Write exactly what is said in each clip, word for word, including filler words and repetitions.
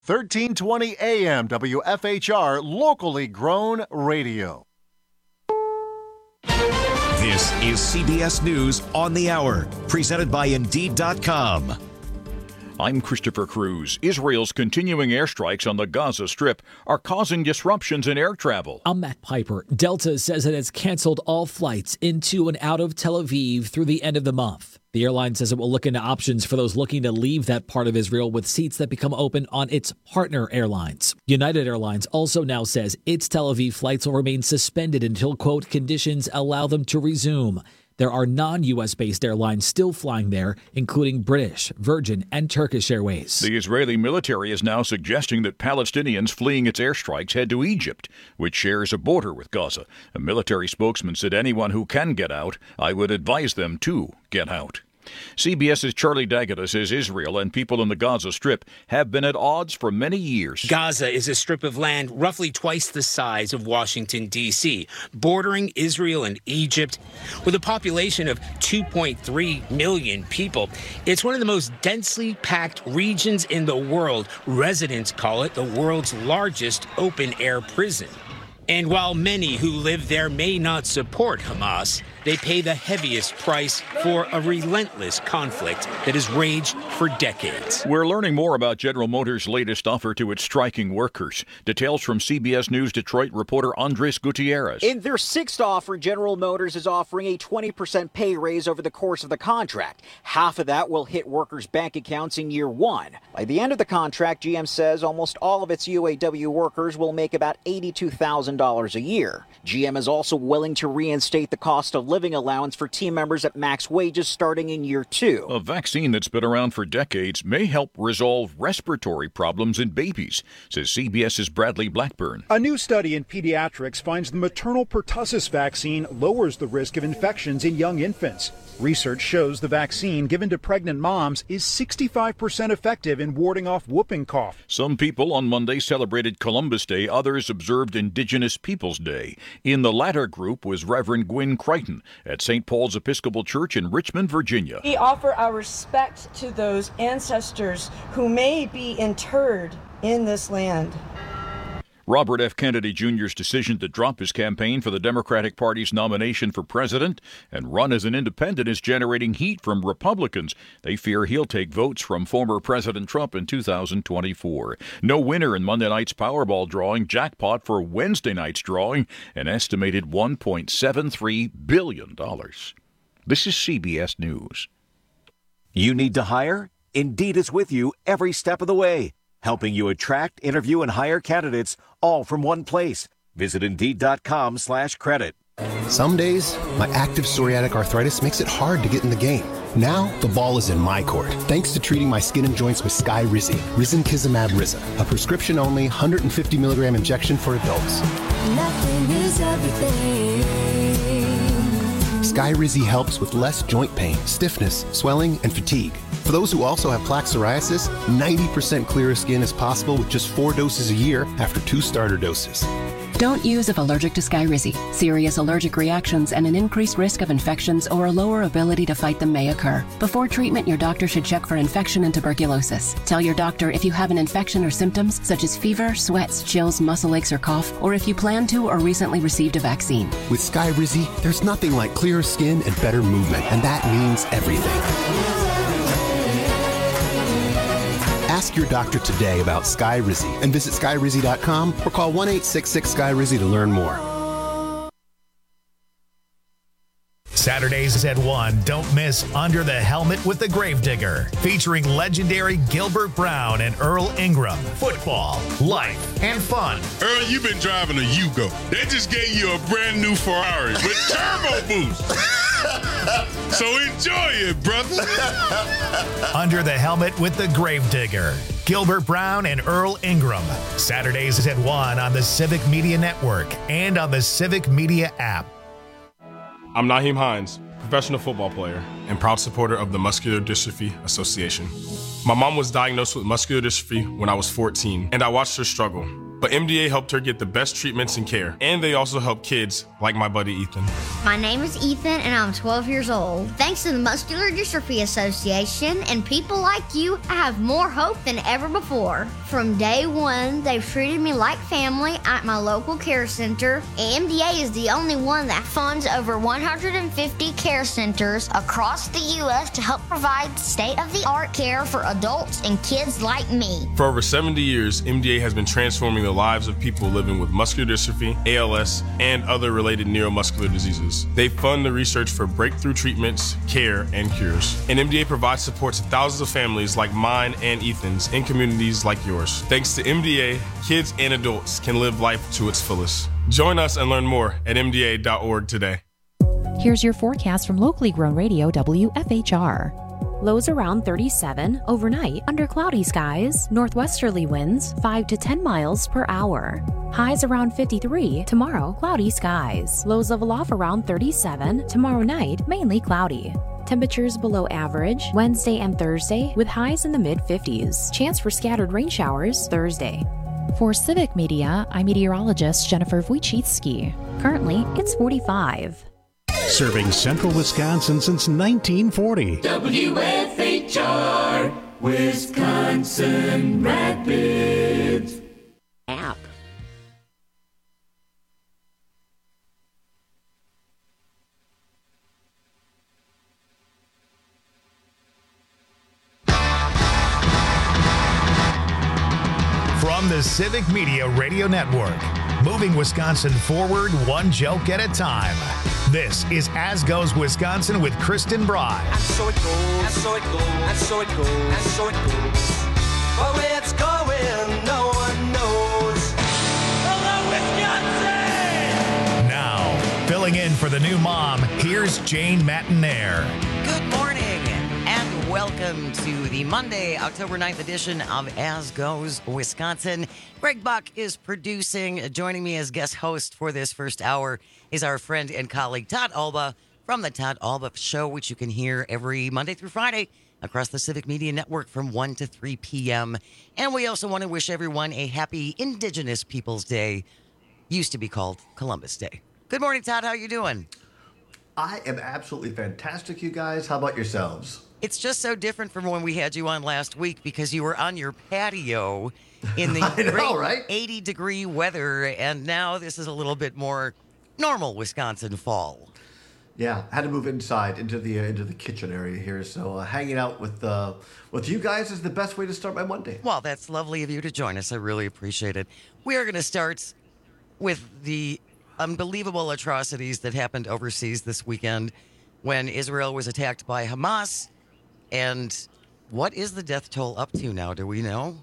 thirteen twenty A M W F H R, locally grown radio. This is C B S News on the Hour, presented by Indeed dot com. I'm Christopher Cruz. Israel's continuing airstrikes on the Gaza Strip are causing disruptions in air travel. I'm Matt Piper. Delta says it has canceled all flights into and out of Tel Aviv through the end of the month. The airline says it will look into options for those looking to leave that part of Israel with seats that become open on its partner airlines. United Airlines also now says its Tel Aviv flights will remain suspended until, quote, conditions allow them to resume. There are non-U S based airlines still flying there, including British, Virgin, and Turkish Airways. The Israeli military is now suggesting that Palestinians fleeing its airstrikes head to Egypt, which shares a border with Gaza. A military spokesman said anyone who can get out, I would advise them to get out. CBS's Charlie D'Agata says Israel and people in the Gaza Strip have been at odds for many years. Gaza is a strip of land roughly twice the size of Washington, D C, bordering Israel and Egypt. With a population of two point three million people, it's one of the most densely packed regions in the world. Residents call it the world's largest open-air prison. And while many who live there may not support Hamas, they pay the heaviest price for a relentless conflict that has raged for decades. We're learning more about General Motors' latest offer to its striking workers. Details from C B S News Detroit reporter Andres Gutierrez. In their sixth offer, General Motors is offering a twenty percent pay raise over the course of the contract. Half of that will hit workers' bank accounts in year one. By the end of the contract, G M says almost all of its U A W workers will make about eighty-two thousand dollars a year. G M is also willing to reinstate the cost of living allowance for team members at max wages starting in year two. A vaccine that's been around for decades may help resolve respiratory problems in babies, says CBS's Bradley Blackburn. A new study in pediatrics finds the maternal pertussis vaccine lowers the risk of infections in young infants. Research shows the vaccine given to pregnant moms is sixty-five percent effective in warding off whooping cough. Some people on Monday celebrated Columbus Day, others observed Indigenous Peoples Day. In the latter group was Reverend Gwynn Crichton at Saint Paul's Episcopal Church in Richmond, Virginia. We offer our respect to those ancestors who may be interred in this land. Robert F. Kennedy Junior's decision to drop his campaign for the Democratic Party's nomination for president and run as an independent is generating heat from Republicans. They fear he'll take votes from former President Trump in two thousand twenty-four. No winner in Monday night's Powerball drawing. Jackpot for Wednesday night's drawing, an estimated one point seven three billion dollars. This is C B S News. You need to hire? Indeed is with you every step of the way, helping you attract, interview, and hire candidates all from one place. Visit Indeed.com slash credit. Some days, my active psoriatic arthritis makes it hard to get in the game. Now, the ball is in my court, thanks to treating my skin and joints with Skyrizi, Risankizumab Riza, a prescription-only one hundred fifty milligram injection for adults. Nothing is everything. Skyrizi helps with less joint pain, stiffness, swelling, and fatigue. For those who also have plaque psoriasis, ninety percent clearer skin is possible with just four doses a year after two starter doses. Don't use if allergic to Skyrizi. Serious allergic reactions and an increased risk of infections or a lower ability to fight them may occur. Before treatment, your doctor should check for infection and tuberculosis. Tell your doctor if you have an infection or symptoms such as fever, sweats, chills, muscle aches, or cough, or if you plan to or recently received a vaccine. With Skyrizi, there's nothing like clearer skin and better movement, and that means everything. Ask your doctor today about Skyrizi and visit Skyrizi dot com or call one eight six six Skyrizi to learn more. Saturdays at one, don't miss Under the Helmet with the Gravedigger, featuring legendary Gilbert Brown and Earl Ingram. Football, life, and fun. Earl, you've been driving a Yugo. They just gave you a brand new Ferrari with turbo boost. So enjoy it, brother. Under the Helmet with the Gravedigger, Gilbert Brown and Earl Ingram. Saturdays at one on the Civic Media Network and on the Civic Media app. I'm Naheem Hines, professional football player and proud supporter of the Muscular Dystrophy Association. My mom was diagnosed with muscular dystrophy when I was fourteen, and I watched her struggle. But M D A helped her get the best treatments and care, and they also help kids like my buddy Ethan. My name is Ethan, and I'm twelve years old. Thanks to the Muscular Dystrophy Association and people like you, I have more hope than ever before. From day one, they've treated me like family at my local care center. A M D A is the only one that funds over one hundred fifty care centers across the U S to help provide state-of-the-art care for adults and kids like me. For over seventy years, M D A has been transforming the lives of people living with muscular dystrophy, A L S, and other related neuromuscular diseases. They fund the research for breakthrough treatments, care, and cures. And M D A provides support to thousands of families like mine and Ethan's in communities like yours. Thanks to M D A, kids and adults can live life to its fullest. Join us and learn more at M D A dot org today. Here's your forecast from locally grown radio W F H R. Lows around thirty-seven, overnight under cloudy skies, northwesterly winds five to ten miles per hour. Highs around fifty-three, tomorrow cloudy skies. Lows level off around thirty-seven, tomorrow night mainly cloudy. Temperatures below average Wednesday and Thursday with highs in the mid-fifties. Chance for scattered rain showers Thursday. For Civic Media, I'm meteorologist Jennifer Wojcicki. Currently, it's forty-five. Serving central Wisconsin since nineteen forty. W F H R, Wisconsin Rapids. App. From the Civic Media Radio Network, moving Wisconsin forward one joke at a time. This is As Goes Wisconsin with Kristen Bride. And so it goes, and so it goes, and so it goes, and so it goes. But where it's going, no one knows. Hello, Wisconsin! Now, filling in for the new mom, here's Jane Matinaire. Good morning, and welcome to the Monday, October ninth edition of As Goes Wisconsin. Greg Buck is producing. Joining me as guest host for this first hour is our friend and colleague Todd Alba from the Todd Alba Show, which you can hear every Monday through Friday across the Civic Media Network from one to three p.m. And we also want to wish everyone a happy Indigenous Peoples Day, used to be called Columbus Day. Good morning, Todd. How are you doing? I am absolutely fantastic, you guys. How about yourselves? It's just so different from when we had you on last week because you were on your patio in the I know, right? eighty degree weather, and now this is a little bit more normal Wisconsin fall. Yeah, had to move inside into the uh, into the kitchen area here, so uh, hanging out with uh, with you guys is the best way to start my Monday. Well, that's lovely of you to join us. I really appreciate it. We are going to start with the unbelievable atrocities that happened overseas this weekend when Israel was attacked by Hamas. And what is the death toll up to now? Do we know?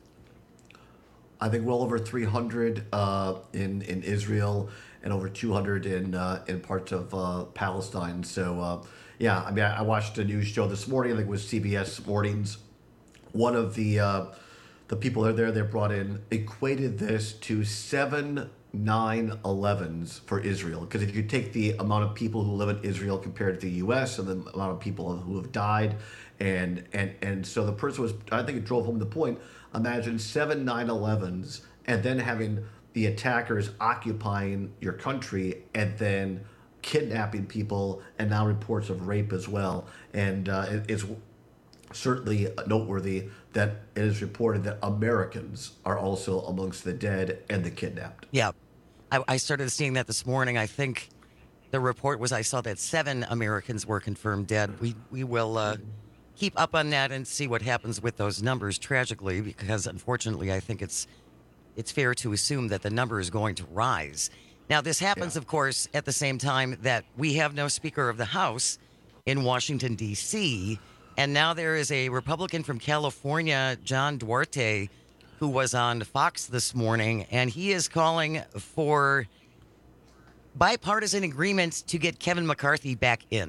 I think well over three hundred uh, in in Israel and over two hundred in uh, in parts of uh, Palestine. So uh, yeah, I mean, I, I watched a news show this morning. I think it was C B S Mornings. One of the uh, the people that are there, they brought in, equated this to seven nine elevens for Israel. Because if you take the amount of people who live in Israel compared to the U S and the amount of people who have died, and and and so the person was, I think it drove home the point. Imagine seven nine elevens and then having the attackers occupying your country and then kidnapping people, and now reports of rape as well. And uh, it, it's certainly noteworthy that it is reported that Americans are also amongst the dead and the kidnapped. Yeah. I, I started seeing that this morning. I think the report was I saw that seven Americans were confirmed dead. We we will uh, keep up on that and see what happens with those numbers, tragically, because unfortunately I think it's it's fair to assume that the number is going to rise. Now, this happens, yeah. of course, at the same time that we have no Speaker of the House in Washington, D C, and now there is a Republican from California, John Duarte, who was on Fox this morning, and he is calling for bipartisan agreement to get Kevin McCarthy back in.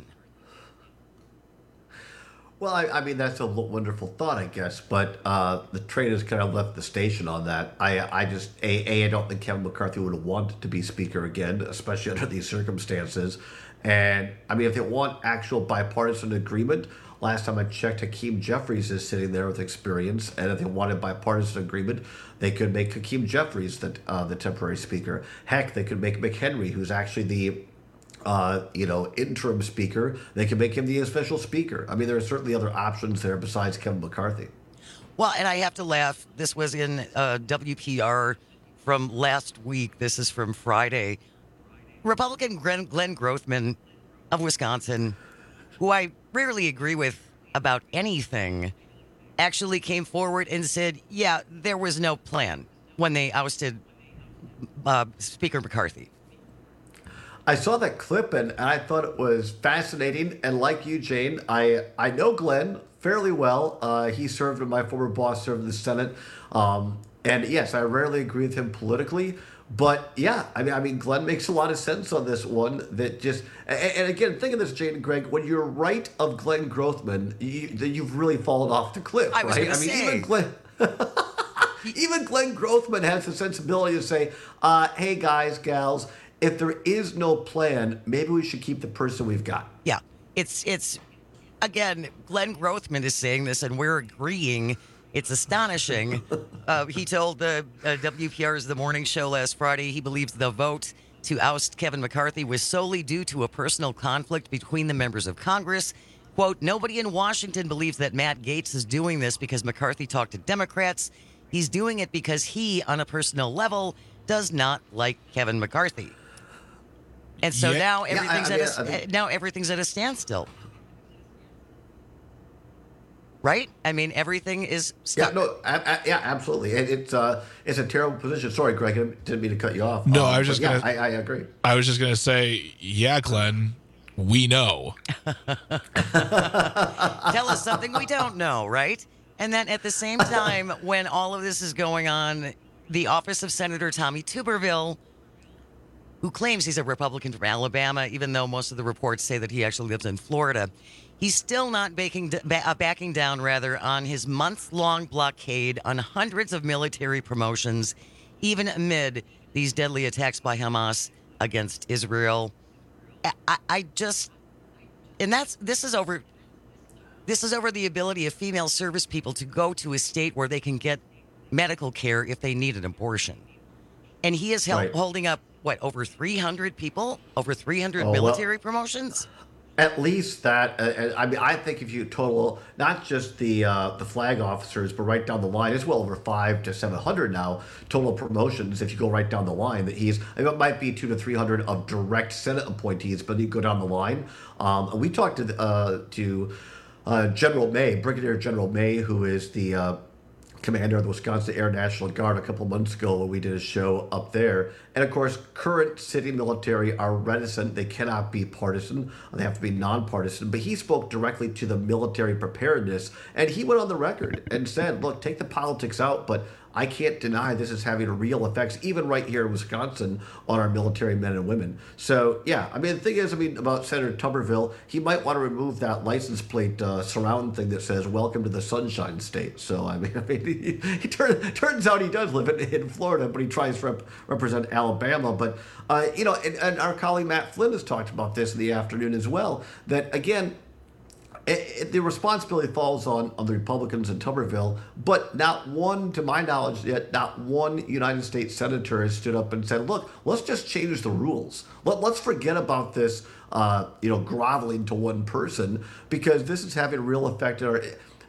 Well, I, I mean, that's a wonderful thought, I guess, but uh, the train has kind of left the station on that. I I just, A, A, I don't think Kevin McCarthy would want to be Speaker again, especially under these circumstances. And, I mean, if they want actual bipartisan agreement, last time I checked, Hakeem Jeffries is sitting there with experience, and if they wanted bipartisan agreement, they could make Hakeem Jeffries the, uh, the temporary Speaker. Heck, they could make McHenry, who's actually the Uh, you know, interim speaker. They can make him the official speaker. I mean, there are certainly other options there besides Kevin McCarthy. Well, and I have to laugh. This was in uh, W P R from last week. This is from Friday. Republican Glenn, Glenn Grothman of Wisconsin, who I rarely agree with about anything, actually came forward and said, yeah, there was no plan when they ousted uh, Speaker McCarthy. I saw that clip and, and I thought it was fascinating. And like you, Jane, I, I know Glenn fairly well. Uh, he served, and my former boss served in the Senate. Um, and yes, I rarely agree with him politically. But yeah, I mean, I mean, Glenn makes a lot of sense on this one. That just, and, and again, think of this, Jane and Greg. When you're right of Glenn Grothman, you, you've really fallen off the cliff, I was right? gonna I mean, say. even Glenn. Even Glenn Grothman has the sensibility to say, uh, hey, guys, gals, if there is no plan, maybe we should keep the person we've got. Yeah, it's, it's again, Glenn Grothman is saying this, and we're agreeing. It's astonishing. Uh, he told the uh, W P R's The Morning Show last Friday he believes the vote to oust Kevin McCarthy was solely due to a personal conflict between the members of Congress. Quote, nobody in Washington believes that Matt Gaetz is doing this because McCarthy talked to Democrats. He's doing it because he, on a personal level, does not like Kevin McCarthy. And so Yeah. now Yeah, I- everything's I mean, at a, I think- now everything's at a standstill. Right? I mean, everything is stuck. Yeah, no, a- a- yeah, absolutely. It, it's uh, it's a terrible position. Sorry, Greg, I didn't mean to cut you off. No, Um, I was but just yeah, gonna. I, I agree. I was just gonna say, yeah, Glenn, we know. Tell us something we don't know, right? And then at the same time, when all of this is going on, the office of Senator Tommy Tuberville, who claims he's a Republican from Alabama, even though most of the reports say that he actually lives in Florida, he's still not baking, uh, backing down, rather, on his month-long blockade on hundreds of military promotions, even amid these deadly attacks by Hamas against Israel. I, I, I just, and that's this is over. This is over the ability of female service people to go to a state where they can get medical care if they need an abortion. And he is held, Right. holding up, what, over three hundred people? Over three hundred Oh, well- military promotions? At least that. Uh, uh, I mean, I think if you total not just the uh, the flag officers, but right down the line, it's well over five to seven hundred now total promotions. If you go right down the line, that he's I mean, it might be two to three hundred of direct Senate appointees, but you go down the line. Um, and we talked to the, uh, to uh, General May, Brigadier General May, who is the uh, commander of the Wisconsin Air National Guard, a couple months ago when we did a show up there. And of course, current city military are reticent. They cannot be partisan. They have to be nonpartisan. But he spoke directly to the military preparedness. And he went on the record and said, look, take the politics out, but I can't deny this is having real effects, even right here in Wisconsin, on our military men and women. So, yeah, I mean, the thing is, I mean, about Senator Tuberville, he might want to remove that license plate uh, surround thing that says, welcome to the Sunshine State. So, I mean, I mean he, he turn, turns out he does live in, in Florida, but he tries to rep, represent Alabama. But, uh, you know, and, and our colleague Matt Flynn has talked about this in the afternoon as well, that, again, It, it, the responsibility falls on, on the Republicans in Tuberville, but not one, to my knowledge yet, not one United States senator has stood up and said, look, let's just change the rules. Let, let's forget about this, uh, you know, groveling to one person, because this is having a real effect. On our,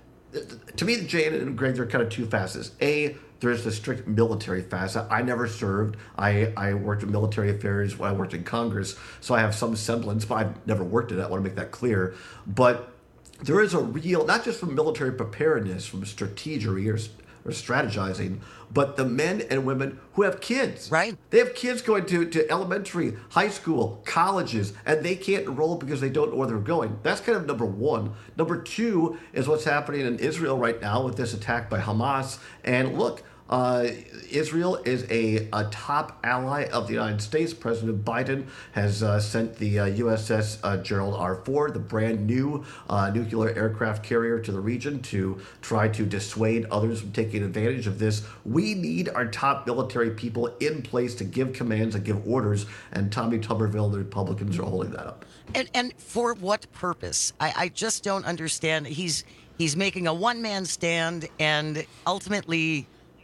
to me, Jane and Greg, they're kind of two facets. A, there's the strict military facet. I never served. I, I worked in military affairs when I worked in Congress, so I have some semblance, but I've never worked in it. I want to make that clear. But there is a real, not just from military preparedness, from strategery or, or strategizing, but the men and women who have kids. Right. They have kids going to, to elementary, high school, colleges, and they can't enroll because they don't know where they're going. That's kind of number one. Number two is what's happening in Israel right now with this attack by Hamas. And look, Uh, Israel is a, a top ally of the United States. President Biden has uh, sent the uh, U S S uh, Gerald R. Ford, the brand new uh, nuclear aircraft carrier, to the region to try to dissuade others from taking advantage of this. We need our top military people in place to give commands and give orders, and Tommy Tuberville, the Republicans, are holding that up. And and for what purpose? I, I just don't understand. He's he's making a one-man stand, and ultimately,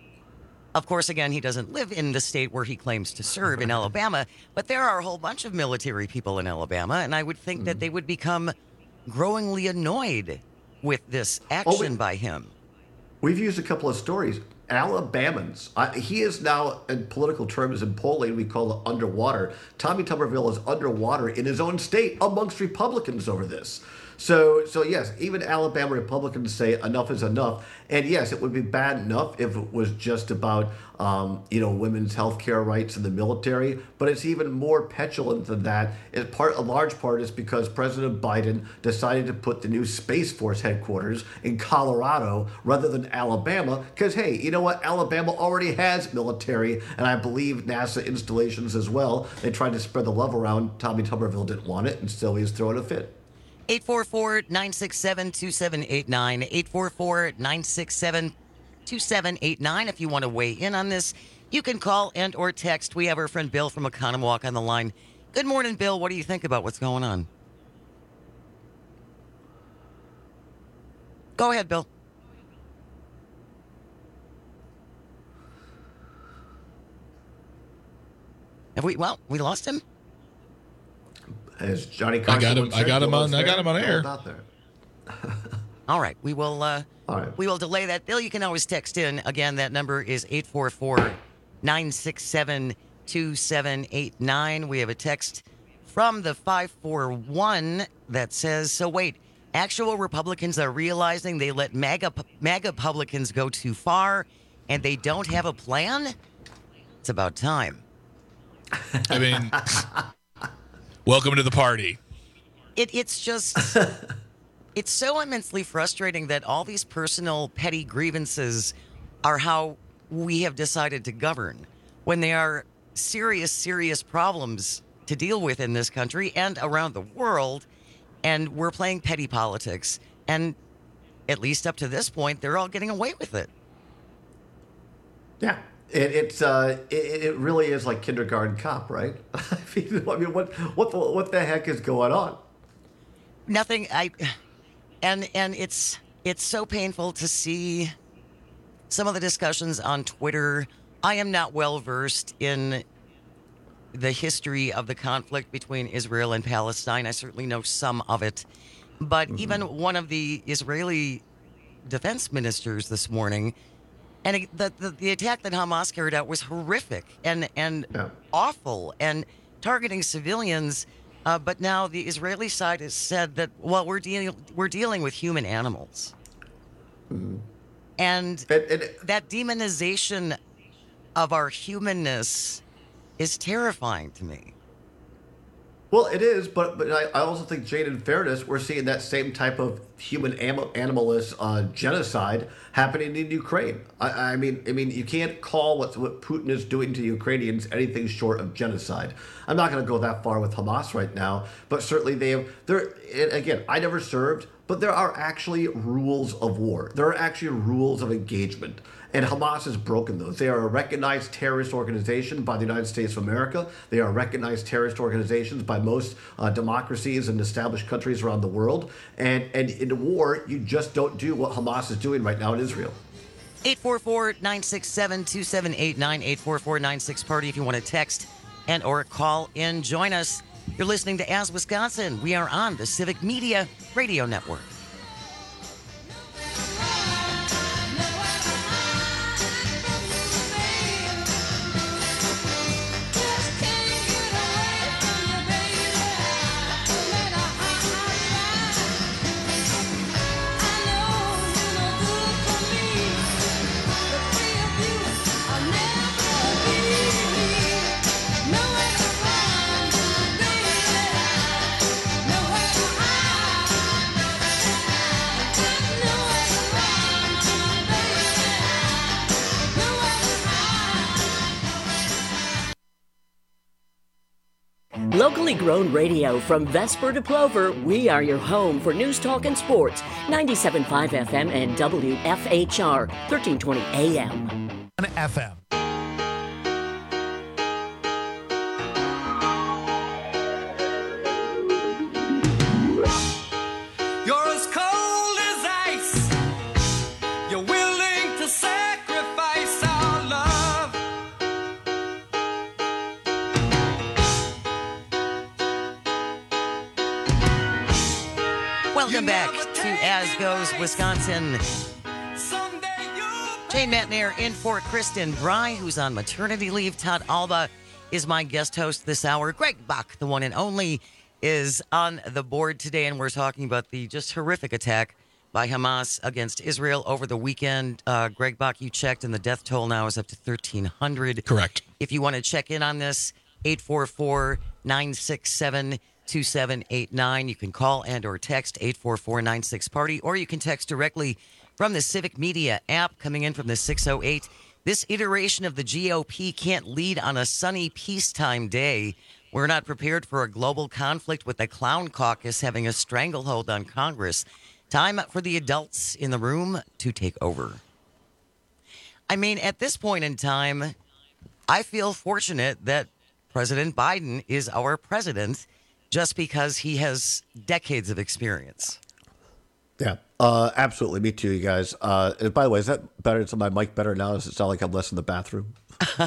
of course, again, he doesn't live in the state where he claims to serve in Alabama, but there are a whole bunch of military people in Alabama, and I would think mm-hmm. that they would become growingly annoyed with this action oh, we, by him. we've used a couple of stories. Alabamans. Uh, he is now, in political terms, in polling, we call it underwater. Tommy Tuberville is underwater in his own state amongst Republicans over this. So, so yes, even Alabama Republicans say enough is enough. And yes, it would be bad enough if it was just about, um, you know, women's health care rights in the military. But it's even more petulant than that. It part, a large part is because President Biden decided to put the new Space Force headquarters in Colorado rather than Alabama. Because, hey, you know what? Alabama already has military, and I believe NASA installations as well. They tried to spread the love around. Tommy Tuberville didn't want it, and still he's throwing a fit. eight four four, nine six seven, two seven eight nine. eight four four, nine six seven, two seven eight nine. If you want to weigh in on this, you can call and or text. We have our friend Bill from Oconomowoc on the line. Good morning, Bill. What do you think about what's going on? Go ahead, Bill. Have we, well, we lost him? As Johnny I got him. I got him on. I got him on air. All right, we will. Uh, All right. We will delay that. Bill, you can always text in. Again, that number is eight four four, nine six seven, two seven eight nine. We have a text from the five four one that says, "So wait, actual Republicans are realizing they let MAGA MAGA Publicans go too far, and they don't have a plan. It's about time." I mean. Welcome to the party. It, it's just, it's so immensely frustrating that all these personal petty grievances are how we have decided to govern when they are serious, serious problems to deal with in this country and around the world. And we're playing petty politics. And at least up to this point, they're all getting away with it. Yeah. It, it's uh, it, it really is like kindergarten cop, right? I mean, I mean, what what the, what the heck is going on? Nothing. I and and it's it's so painful to see some of the discussions on Twitter. I am not well versed in the history of the conflict between Israel and Palestine. I certainly know some of it, but mm-hmm. even one of the Israeli defense ministers this morning. And the, the the attack that Hamas carried out was horrific and and yeah. awful and targeting civilians. Uh, but now the Israeli side has said that, well, we're dealing we're dealing with human animals, mm-hmm. and it, it, that demonization of our humanness is terrifying to me. Well, it is, but but I, I also think, Jane, in fairness, we're seeing that same type of human animal, animalist uh, genocide happening in Ukraine. I, I mean, I mean, you can't call what what Putin is doing to Ukrainians anything short of genocide. I'm not going to go that far with Hamas right now, but certainly they have. There again, I never served, but there are actually rules of war. There are actually rules of engagement. And Hamas has broken those. They are a recognized terrorist organization by the United States of America. They are recognized terrorist organizations by most uh, democracies and established countries around the world. And, and in war, you just don't do what Hamas is doing right now in Israel. eight four four, nine six seven, two seven eight nine, eight four four, nine six party if you want to text and or call in. Join us. You're listening to As Wisconsin. We are on the Civic Media Radio Network. Locally grown radio from Vesper to Plover, we are your home for news, talk, and sports. ninety-seven point five F M and W F H R, thirteen twenty A M. On F M. You're as cold as ice. You're willing to sacrifice our love. Welcome back to As Goes Wisconsin. Jane Matnair in for Kristen Bry, who's on maternity leave. Todd Alba is my guest host this hour. Greg Bach, the one and only, is on the board today, and we're talking about the just horrific attack by Hamas against Israel over the weekend. Uh, Greg Bach, you checked, and the death toll now is up to thirteen hundred. Correct. If you want to check in on this, eight four four, nine six seven, two seven eight nine. You can call and or text eight four four nine six party, or you can text directly from the Civic Media app coming in from the six oh eight. This iteration of the G O P can't lead on a sunny peacetime day. We're not prepared for a global conflict with the Clown Caucus having a stranglehold on Congress. Time for the adults in the room to take over. I mean, at this point in time, I feel fortunate that President Biden is our president just because he has decades of experience. Yeah, uh, absolutely. Me too, you guys. Uh, and by the way, is that better? Is my mic better now? Does it sound like I'm less in the bathroom?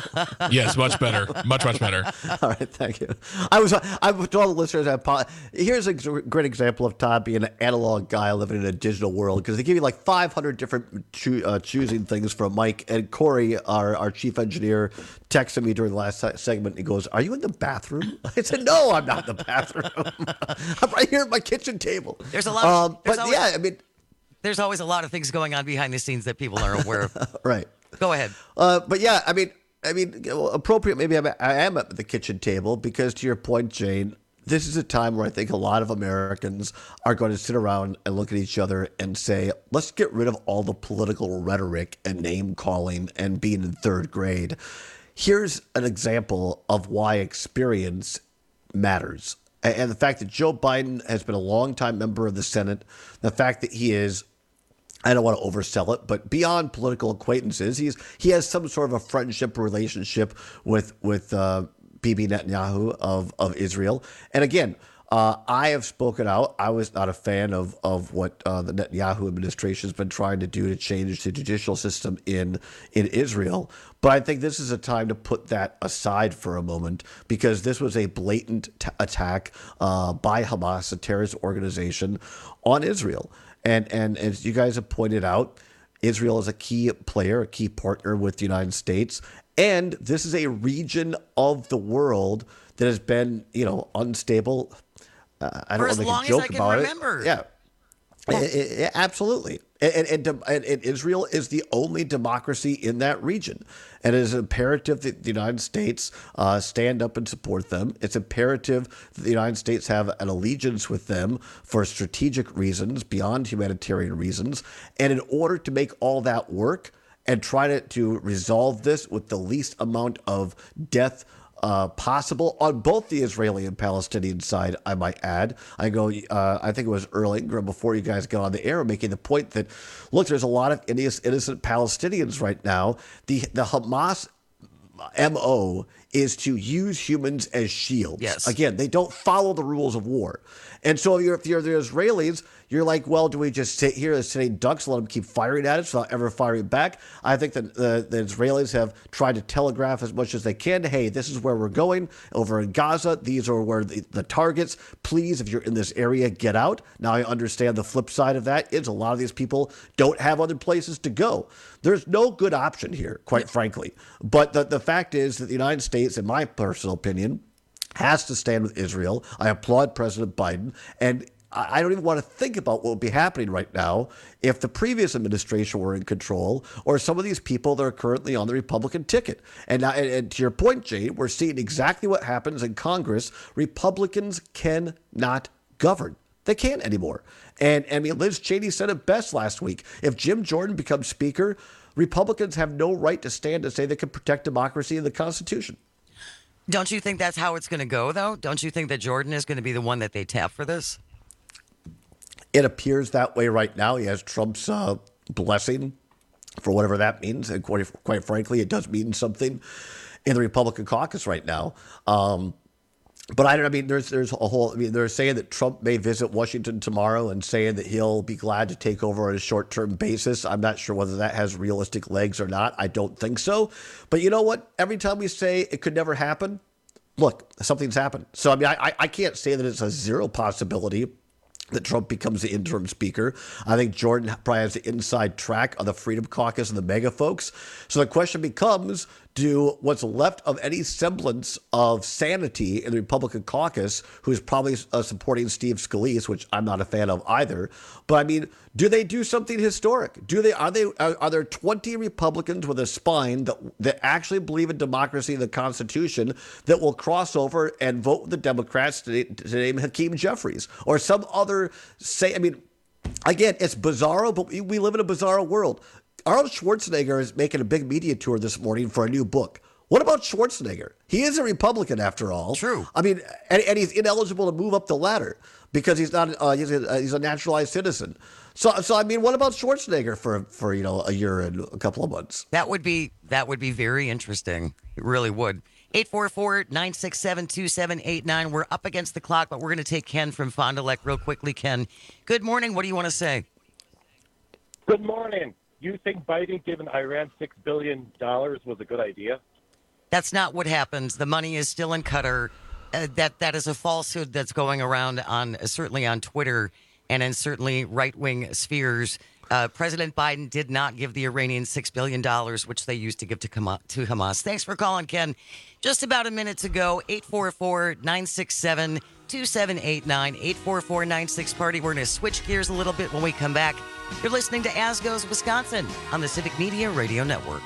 Yes, much better. Much, much better. All right, thank you. I was, I to all the listeners, I, here's a great example of Todd being an analog guy living in a digital world, because they give you like five hundred different choo- uh, choosing things from Mike. And Corey, our, our chief engineer, texted me during the last segment. And he goes, "Are you in the bathroom?" I said, "No, I'm not in the bathroom. I'm right here at my kitchen table." There's a lot of, um, but always, yeah, I mean, there's always a lot of things going on behind the scenes that people aren't aware of. Right. Go ahead. Uh, but yeah, I mean, I mean, appropriate. Maybe I'm, I am at the kitchen table because, to your point, Jane, this is a time where I think a lot of Americans are going to sit around and look at each other and say, "Let's get rid of all the political rhetoric and name calling and being in third grade." Here's an example of why experience matters, and the fact that Joe Biden has been a longtime member of the Senate, the fact that he is, I don't want to oversell it, but beyond political acquaintances, he's he has some sort of a friendship relationship with with uh, Bibi Netanyahu of of Israel. And again, uh, I have spoken out. I was not a fan of of what uh, the Netanyahu administration has been trying to do to change the judicial system in in Israel. But I think this is a time to put that aside for a moment, because this was a blatant t- attack uh, by Hamas, a terrorist organization, on Israel. And and as you guys have pointed out, Israel is a key player, a key partner with the United States. And this is a region of the world that has been, you know, unstable. Uh, I don't want to make a joke about it. Yeah, it, it, it, absolutely. And, and, and, and Israel is the only democracy in that region. And it is imperative that the United States uh, stand up and support them. It's imperative that the United States have an allegiance with them for strategic reasons beyond humanitarian reasons. And in order to make all that work and try to, to resolve this with the least amount of death Uh, possible on both the Israeli and Palestinian side, I might add. I go. Uh, I think it was Earl Ingram before you guys got on the air making the point that, look, there's a lot of innocent Palestinians right now. The the Hamas M O is to use humans as shields. Yes. Again, they don't follow the rules of war. And so if you're, if you're the Israelis, you're like, well, do we just sit here as sitting ducks, let them keep firing at us without ever firing back? I think that the, the Israelis have tried to telegraph as much as they can. Hey, this is where we're going over in Gaza. These are where the, the targets. Please, if you're in this area, get out. Now, I understand the flip side of that is a lot of these people don't have other places to go. There's no good option here, quite frankly. But the, the fact is that the United States, in my personal opinion, has to stand with Israel. I applaud President Biden, and I don't even want to think about what would be happening right now if the previous administration were in control, or some of these people that are currently on the Republican ticket. And, now, and, and to your point, Jane, we're seeing exactly what happens in Congress. Republicans cannot govern. They can't anymore. And I mean, Liz Cheney said it best last week. If Jim Jordan becomes Speaker, Republicans have no right to stand and say they can protect democracy and the Constitution. Don't you think that's how it's going to go, though? Don't you think that Jordan is going to be the one that they tap for this? It appears that way right now. He has Trump's uh, blessing, for whatever that means. And quite, quite frankly, it does mean something in the Republican caucus right now. Um, but I don't I mean, there's there's a whole, I mean, they're saying that Trump may visit Washington tomorrow and saying that he'll be glad to take over on a short-term basis. I'm not sure whether that has realistic legs or not. I don't think so. But you know what? Every time we say it could never happen, look, something's happened. So, I mean, I, I can't say that it's a zero possibility that Trump becomes the interim speaker. I think Jordan probably has the inside track on the Freedom Caucus and the MAGA folks. So the question becomes, do what's left of any semblance of sanity in the Republican caucus, who's probably uh, supporting Steve Scalise, which I'm not a fan of either. But I mean, do they do something historic? Do they are they are, are there twenty Republicans with a spine that that actually believe in democracy and the Constitution that will cross over and vote with the Democrats to, to name Hakeem Jeffries or some other say? I mean, again, it's bizarro, but we, we live in a bizarro world. Arnold Schwarzenegger is making a big media tour this morning for a new book. What about Schwarzenegger? He is a Republican after all. True. I mean, and, and he's ineligible to move up the ladder because he's not. Uh, he's, a, he's a naturalized citizen. So, so I mean, what about Schwarzenegger for for you know a year and a couple of months? That would be that would be very interesting. It really would. eight four four, nine six seven, two seven eight nine. We're up against the clock, but we're going to take Ken from Fond du Lac real quickly. Ken, good morning. What do you want to say? Good morning. You think Biden giving Iran six billion dollars was a good idea? That's not what happens. The money is still in Qatar. Uh, that that is a falsehood that's going around on uh, certainly on Twitter and in certainly right-wing spheres. Uh, President Biden did not give the Iranians six billion dollars, which they used to give to, Hamas, to Hamas. Thanks for calling, Ken. Just about a minute to go. eight four four, nine six seven, two seven eight nine. eight four four, nine six party. We're going to switch gears a little bit when we come back. You're listening to As Goes Wisconsin on the Civic Media Radio Network.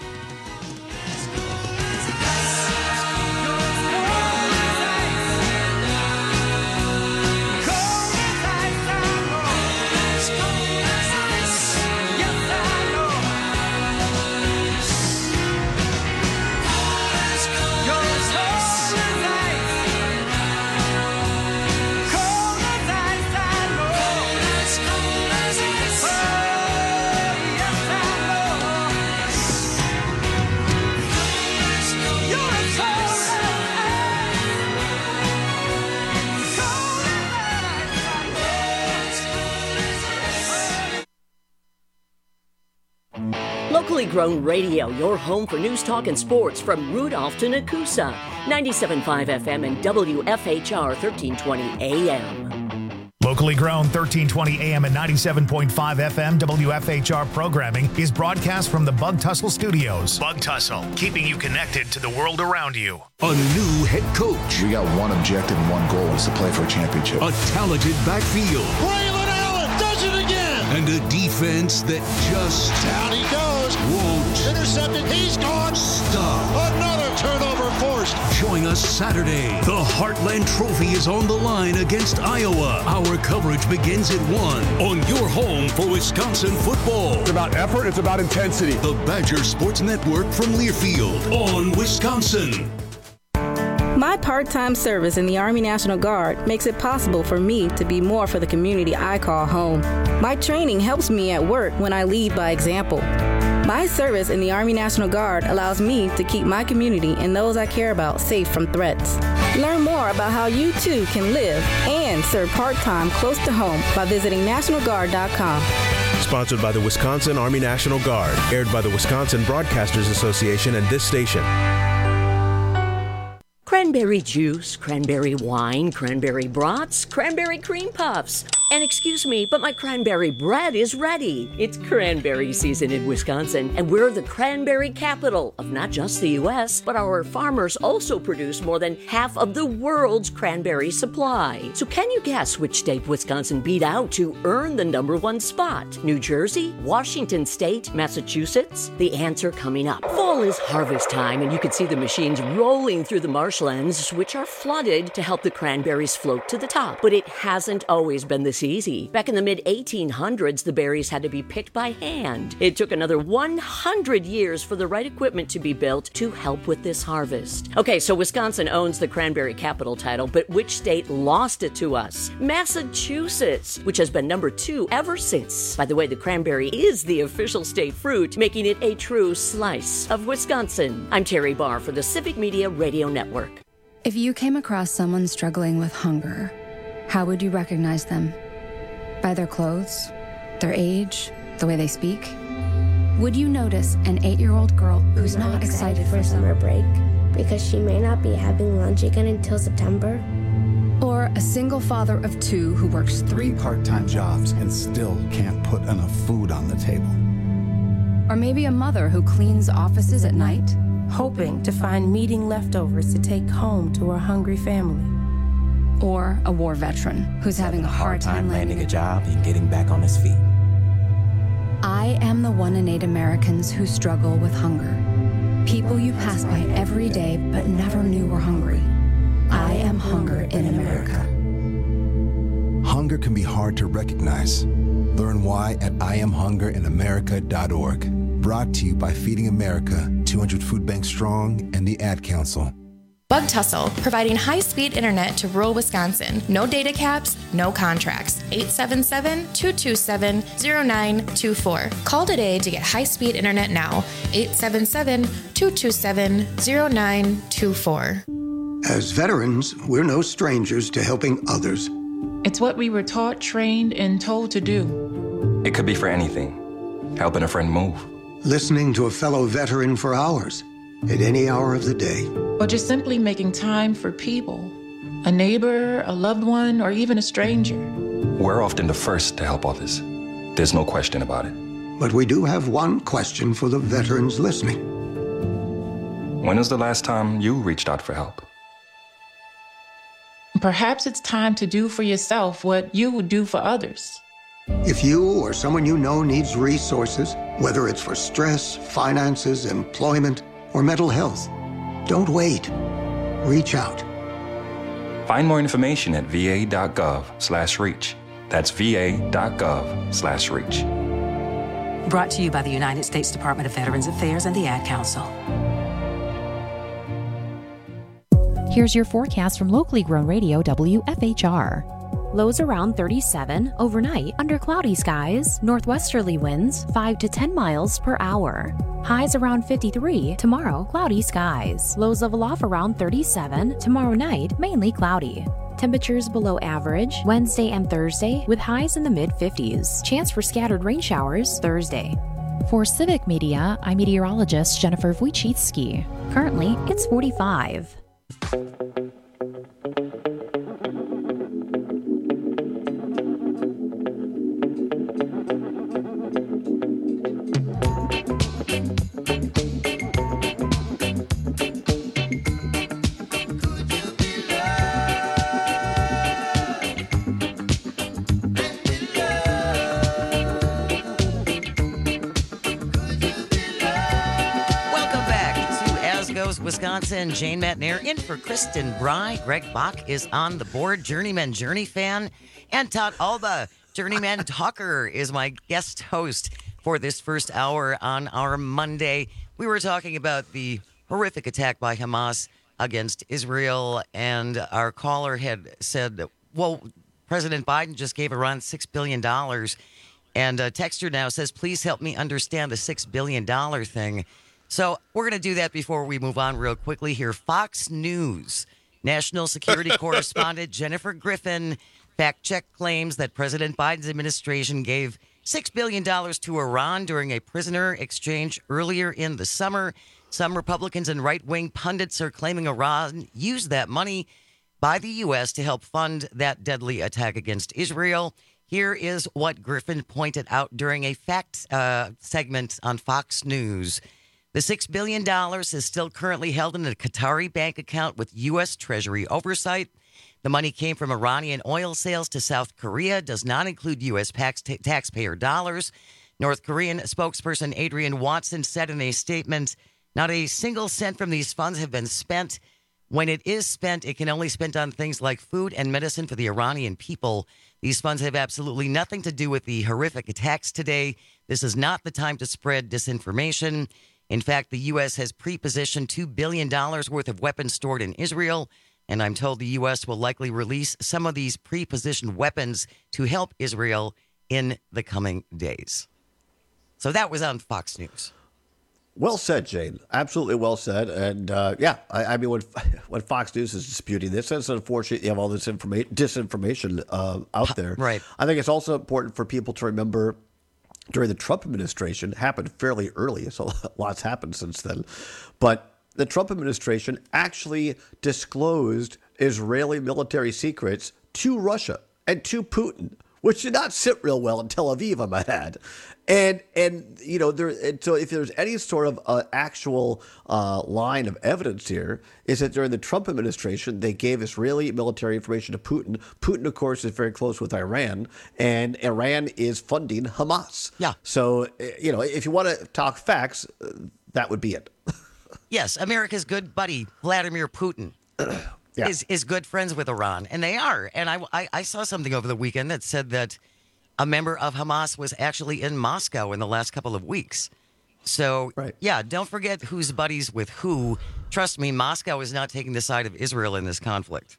Locally grown radio, your home for news, talk, and sports from Rudolph to Nakusa. ninety-seven point five F M and W F H R thirteen twenty A M. Locally grown thirteen twenty A M and ninety-seven point five F M W F H R programming is broadcast from the Bug Tussle Studios. Bug Tussle, keeping you connected to the world around you. A new head coach. We got one objective and one goal is to play for a championship. A talented backfield. Braylon Allen does it again. And a defense that just down he goes. Won't intercepted. He's gone. Stop. Another turnover forced. Join us Saturday. The Heartland Trophy is on the line against Iowa. Our coverage begins at one on your home for Wisconsin football. It's about effort. It's about intensity. The Badger Sports Network from Learfield on Wisconsin. My part-time service in the Army National Guard makes it possible for me to be more for the community I call home. My training helps me at work when I lead by example. My service in the Army National Guard allows me to keep my community and those I care about safe from threats. Learn more about how you too can live and serve part-time close to home by visiting national guard dot com. Sponsored by the Wisconsin Army National Guard, aired by the Wisconsin Broadcasters Association and this station. Cranberry juice, cranberry wine, cranberry brats, cranberry cream puffs. And excuse me, but my cranberry bread is ready. It's cranberry season in Wisconsin, and we're the cranberry capital of not just the U S, but our farmers also produce more than half of the world's cranberry supply. So can you guess which state Wisconsin beat out to earn the number one spot? New Jersey, Washington State, Massachusetts? The answer coming up. Fall is harvest time, and you can see the machines rolling through the marshlands, which are flooded to help the cranberries float to the top. But it hasn't always been this easy. Back in the mid eighteen hundreds, the berries had to be picked by hand. It took another one hundred years for the right equipment to be built to help with this harvest. Okay, so Wisconsin owns the cranberry capital title, but which state lost it to us? Massachusetts, which has been number two ever since. By the way, the cranberry is the official state fruit, making it a true slice of Wisconsin. I'm Terry Barr for the Civic Media Radio Network. If you came across someone struggling with hunger, how would you recognize them? By their clothes, their age, the way they speak? Would you notice an eight-year-old girl who's not, not excited, excited for summer break because she may not be having lunch again until September? Or a A single father of two who works three part-time jobs and still can't put enough food on the table. Or maybe a mother who cleans offices at night, hoping to find meeting leftovers to take home to her hungry family. Or a war veteran who's having a hard time landing a job and getting back on his feet. I am the one in eight Americans who struggle with hunger. People you pass by every day but never knew were hungry. I am hunger in America. Hunger can be hard to recognize. Learn why at I am hunger in america dot org. Brought to you by Feeding America, two hundred Food Banks Strong, and the Ad Council. Bug Tussle, providing high-speed internet to rural Wisconsin. No data caps, no contracts. eight seven seven, two two seven, zero nine two four. Call today to get high-speed internet now. eight seven seven, two two seven, zero nine two four. As veterans, we're no strangers to helping others. It's what we were taught, trained, and told to do. It could be for anything. Helping a friend move. Listening to a fellow veteran for hours, at any hour of the day. Or just simply making time for people. A neighbor, a loved one, or even a stranger. We're often the first to help others. There's no question about it. But we do have one question for the veterans listening. When was the last time you reached out for help? Perhaps it's time to do for yourself what you would do for others. If you or someone you know needs resources, whether it's for stress, finances, employment, or mental health, don't wait. Reach out. Find more information at va.gov slash reach. That's va.gov slash reach. Brought to you by the United States Department of Veterans Affairs and the Ad Council. Here's your forecast from locally grown radio W F H R. Lows around thirty-seven, overnight under cloudy skies, northwesterly winds five to ten miles per hour. Highs around fifty-three, tomorrow cloudy skies. Lows level off around thirty-seven, tomorrow night mainly cloudy. Temperatures below average Wednesday and Thursday with highs in the mid fifties. Chance for scattered rain showers Thursday. For Civic Media, I'm meteorologist Jennifer Wojcicki. Currently, it's forty-five. Wisconsin, Jane Matnair in for Kristen Bry. Greg Bach is on the board. Journeyman Journey fan. And Todd Alba, Journeyman Talker, is my guest host for this first hour on our Monday. We were talking about the horrific attack by Hamas against Israel, and our caller had said, well, President Biden just gave Iran six billion dollars. And a texter now says, please help me understand the six billion dollars thing. So we're going to do that before we move on real quickly here. Fox News national security correspondent Jennifer Griffin fact-checked claims that President Biden's administration gave six billion dollars to Iran during a prisoner exchange earlier in the summer. Some Republicans and right-wing pundits are claiming Iran used that money by the U S to help fund that deadly attack against Israel. Here is what Griffin pointed out during a fact uh, segment on Fox News. The six billion dollars is still currently held in a Qatari bank account with U S Treasury oversight. The money came from Iranian oil sales to South Korea, does not include U S tax- taxpayer dollars. North Korean spokesperson Adrian Watson said in a statement, not a single cent from these funds have been spent. When it is spent, it can only be spent on things like food and medicine for the Iranian people. These funds have absolutely nothing to do with the horrific attacks today. This is not the time to spread disinformation. In fact, the U S has pre-positioned two billion dollars worth of weapons stored in Israel, and I'm told the U S will likely release some of these pre-positioned weapons to help Israel in the coming days. So that was on Fox News. Well said, Jane. Absolutely well said. And uh, yeah, I, I mean, when when Fox News is disputing this, it's unfortunate you have all this information, disinformation uh, out there. Right. I think it's also important for people to remember during the Trump administration, happened fairly early, so lots happened since then. But the Trump administration actually disclosed Israeli military secrets to Russia and to Putin, which did not sit real well in Tel Aviv, I might add. And, and you know, there. And so if there's any sort of uh, actual uh, line of evidence here, is that during the Trump administration, they gave Israeli military information to Putin. Putin, of course, is very close with Iran, and Iran is funding Hamas. Yeah. So, you know, if you want to talk facts, uh, that would be it. Yes, America's good buddy, Vladimir Putin, yeah. is, is good friends with Iran, and they are. And I, I, I saw something over the weekend that said that a member of Hamas was actually in Moscow in the last couple of weeks. So, right. yeah, don't forget who's buddies with who. Trust me, Moscow is not taking the side of Israel in this conflict.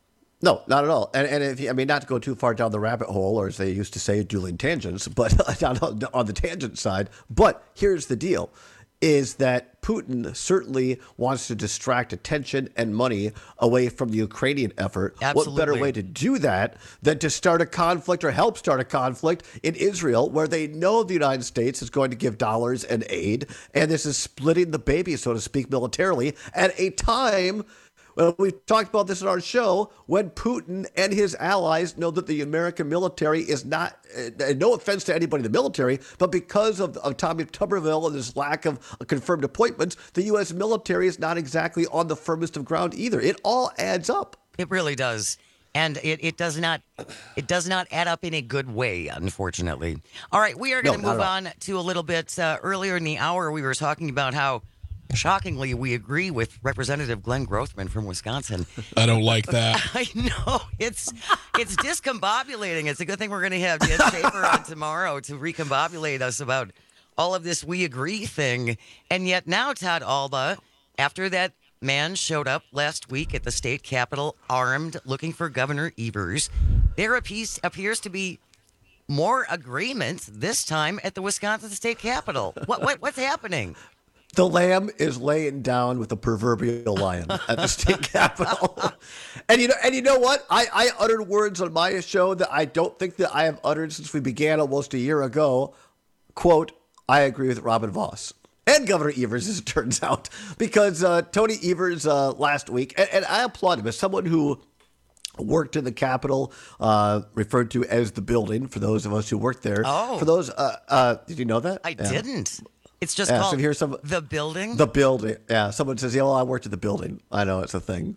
No, not at all. And, and if you, I mean, not to go too far down the rabbit hole, or as they used to say, dueling tangents, but down on, on the tangent side. But here's the deal, is that Putin certainly wants to distract attention and money away from the Ukrainian effort. Absolutely. What better way to do that than to start a conflict or help start a conflict in Israel, where they know the United States is going to give dollars and aid, and this is splitting the baby, so to speak, militarily, at a time. Well, we've talked about this in our show, when Putin and his allies know that the American military is not, uh, no offense to anybody in the military, but because of, of Tommy Tuberville and this lack of confirmed appointments, the U S military is not exactly on the firmest of ground either. It all adds up. It really does. And it, it does not it does not add up in a good way, unfortunately. All right, we are going to No, move not at on to a little bit. Uh, earlier in the hour, we were talking about how, shockingly, we agree with Representative Glenn Grothman from Wisconsin. I don't like that. I know. It's it's discombobulating. It's a good thing we're going to have Jen Schaefer on tomorrow to recombobulate us about all of this we agree thing. And yet now, Todd Alba, after that man showed up last week at the state capitol armed, looking for Governor Evers, there appears, appears to be more agreement this time at the Wisconsin state capitol. What, what What's happening? The lamb is laying down with the proverbial lion at the state capitol. And you know, and you know what? I, I uttered words on my show that I don't think that I have uttered since we began almost a year ago. Quote, I agree with Robin Vos. And Governor Evers, as it turns out. Because uh, Tony Evers uh, last week, and, and I applaud him as someone who worked in the Capitol, uh, referred to as the building, for those of us who worked there. Oh. For those, uh, uh, did you know that? I Yeah. didn't. It's just Yeah, called so here's some, the building. The building. Yeah. Someone says, yeah, well, I worked at the building. I know, it's a thing.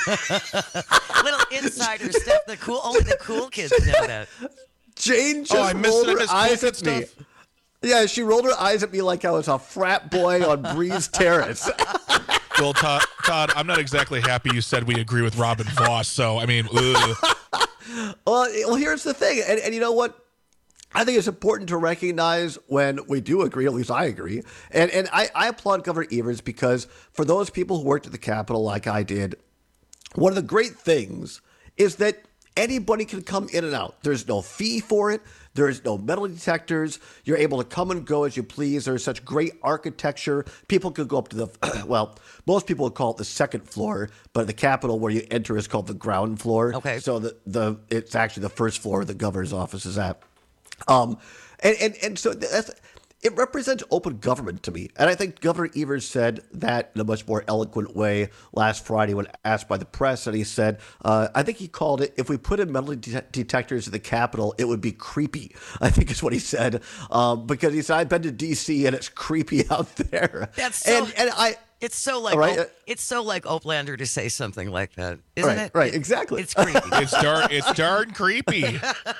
Little insider stuff. The cool, only the cool kids know that. Jane just Oh, I missed rolled it. I her missed eyes cool at kid me. stuff. Yeah, she rolled her eyes at me like I was a frat boy on Breeze Terrace. Well, Todd, Todd, I'm not exactly happy you said we agree with Robin Vos. So, I mean, ugh. Well, well, here's the thing. And, and you know what? I think it's important to recognize when we do agree, at least I agree. And and I, I applaud Governor Evers because for those people who worked at the Capitol like I did, one of the great things is that anybody can come in and out. There's no fee for it. There's no metal detectors. You're able to come and go as you please. There's such great architecture. People could go up to the, well, most people would call it the second floor, but the Capitol where you enter is called the ground floor. Okay. So the, the it's actually the first floor the governor's office is at. Um, and, and, and so that's, it represents open government to me. And I think Governor Evers said that in a much more eloquent way last Friday when asked by the press. And he said, uh, I think he called it, if we put in metal de- detectors at the Capitol, it would be creepy, I think is what he said. Um, because he said, I've been to D C and it's creepy out there. That's so, and, and I, it's so like, right? Op- it's so like Oplander to say something like that, isn't right, it? Right, exactly. It's creepy. It's darn, it's darn creepy.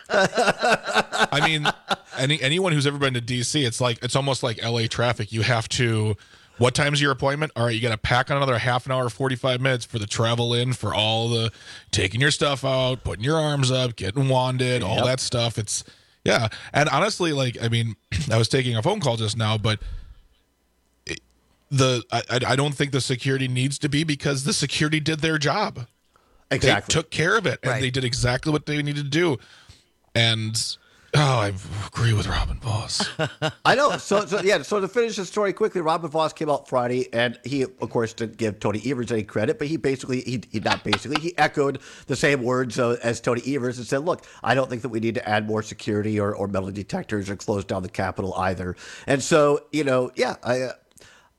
I mean, any anyone who's ever been to D C, it's like it's almost like L A traffic. You have to. What time's your appointment? All right, you got to pack on another half an hour, forty-five minutes for the travel in, for all the taking your stuff out, putting your arms up, getting wanded, all Yep. that stuff. It's yeah, and honestly, like I mean, I was taking a phone call just now, but. The I, I don't think the security needs to be because the security did their job. Exactly. They took care of it, and Right. they did exactly what they needed to do. And oh, I agree with Robin Vos. I know. So, so yeah. So to finish the story quickly, Robin Vos came out Friday, and he, of course, didn't give Tony Evers any credit, but he basically, he, he not basically, he echoed the same words uh, as Tony Evers and said, "Look, I don't think that we need to add more security or, or metal detectors or close down the Capitol either." And so, you know, yeah, I. Uh,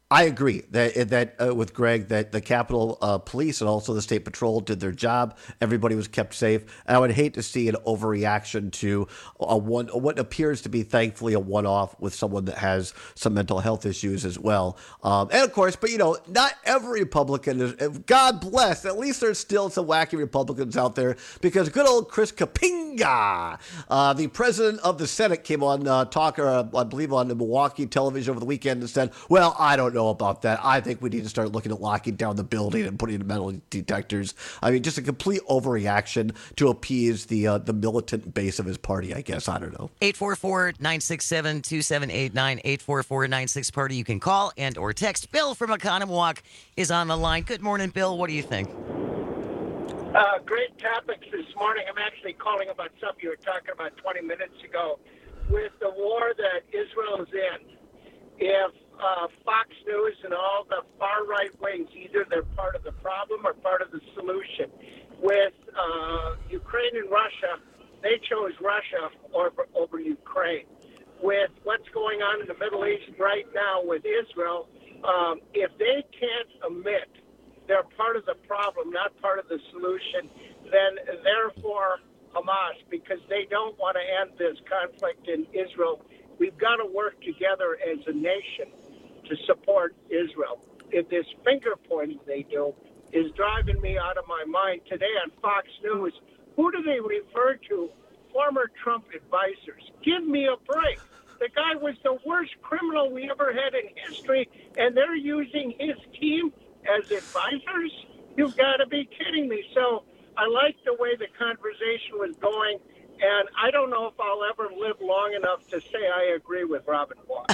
I agree that that uh, with Greg that the Capitol uh, Police and also the State Patrol did their job. Everybody was kept safe. And I would hate to see an overreaction to a one what appears to be thankfully a one-off with someone that has some mental health issues as well. Um, and of course, but you know, not every Republican is. God bless. At least there's still some wacky Republicans out there because good old Chris Kapinga, uh, the president of the Senate, came on uh, talk, uh, I believe, on the Milwaukee television over the weekend and said, "Well, I don't know about that. I think we need to start looking at locking down the building and putting in metal detectors." I mean, just a complete overreaction to appease the uh, the militant base of his party, I guess. I don't know. eight four four, nine six seven, two seven eight nine, eight four four, nine six party. You can call and or text. Bill from Oconomowoc is on the line. Good morning, Bill. What do you think? Uh, great topics this morning. I'm actually calling about something you were talking about twenty minutes ago. With the war that Israel is in, if uh, Fox News and all the far-right wings, either they're part of the problem or part of the solution. With uh, Ukraine and Russia, they chose Russia over, over Ukraine. With what's going on in the Middle East right now with Israel, um, if they can't admit they're part of the problem, not part of the solution, then therefore Hamas, because they don't want to end this conflict in Israel, we've got to work together as a nation to support Israel. If this finger pointing they do is driving me out of my mind today on Fox News, who do they refer to? Former Trump advisors. Give me a break. The guy was the worst criminal we ever had in history, and they're using his team as advisors? You've got to be kidding me. So I like the way the conversation was going, and I don't know if I'll ever live long enough to say I agree with Robin Watt.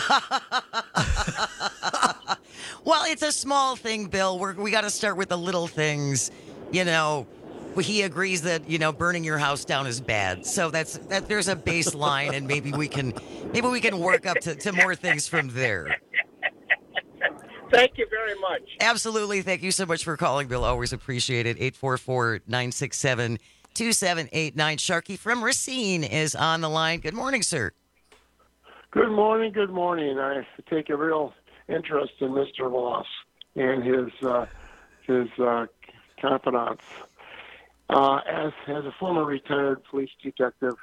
Well, it's a small thing, Bill. We're, we got to start with the little things. You know, he agrees that, you know, burning your house down is bad. So that's that. There's a baseline, and maybe we can maybe we can work up to, to more things from there. Thank you very much. Absolutely. Thank you so much for calling, Bill. Always appreciate it. eight four four, nine six seven, two seven eight nine. Sharky from Racine is on the line. Good morning, sir. Good morning. Good morning. I take a real interest in Mister Voss and his uh, his uh, confidants. Uh, as as a former retired police detective,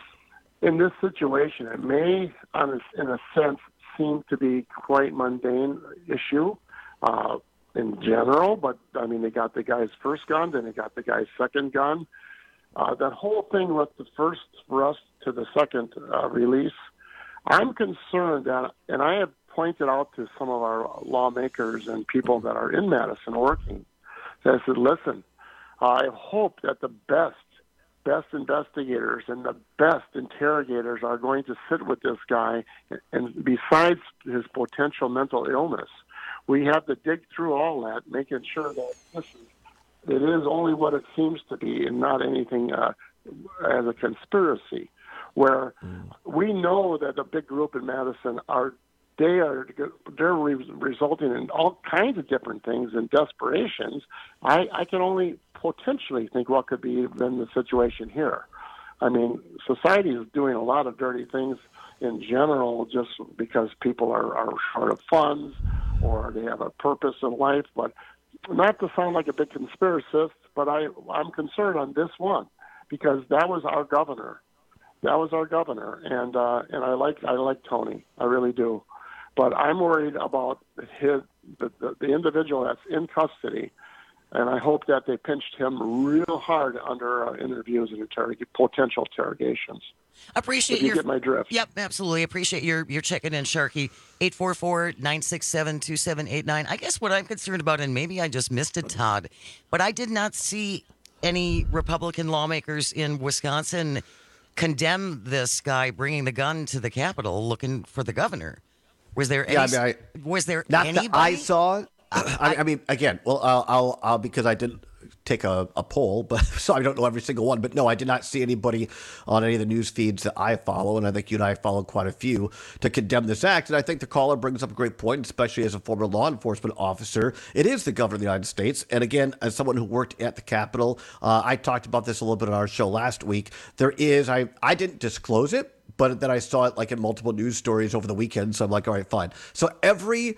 in this situation, it may, on a, in a sense, seem to be quite mundane issue uh, in general. But I mean, they got the guy's first gun, then they got the guy's second gun. Uh, that whole thing with the first arrest to the second uh, release, I'm concerned that, and I have pointed out to some of our lawmakers and people that are in Madison working, that I said, listen, I hope that the best, best investigators and the best interrogators are going to sit with this guy, and besides his potential mental illness, we have to dig through all that, making sure that this is, it is only what it seems to be and not anything uh, as a conspiracy, where mm. we know that a big group in Madison are They are they're re- resulting in all kinds of different things and desperations. I, I can only potentially think what could be then the situation here. I mean, society is doing a lot of dirty things in general just because people are, are short of funds or they have a purpose in life. But not to sound like a big conspiracist, but I, I'm concerned on this one because that was our governor. That was our governor, and uh, and I like I like Tony. I really do. But I'm worried about his, the, the, the individual that's in custody, and I hope that they pinched him real hard under uh, interviews and interrog- potential interrogations. Appreciate if you your get my drift. Yep, absolutely. Appreciate your your checking in, Sharky. eight four four, nine six seven, two seven eight nine. I guess what I'm concerned about, and maybe I just missed it, Todd, but I did not see any Republican lawmakers in Wisconsin condemn this guy bringing the gun to the Capitol looking for the governor. Was there any, yeah, I mean, I, was there not anybody? That I saw. I, I mean, again, well, I'll, I'll, I'll because I didn't take a, a poll, but so I don't know every single one. But no, I did not see anybody on any of the news feeds that I follow, and I think you and I follow quite a few, to condemn this act. And I think the caller brings up a great point, especially as a former law enforcement officer. It is the governor of the United States, and again, as someone who worked at the Capitol, uh, I talked about this a little bit on our show last week. There is, I, I didn't disclose it, but then I saw it like in multiple news stories over the weekend. So I'm like, all right, fine. So every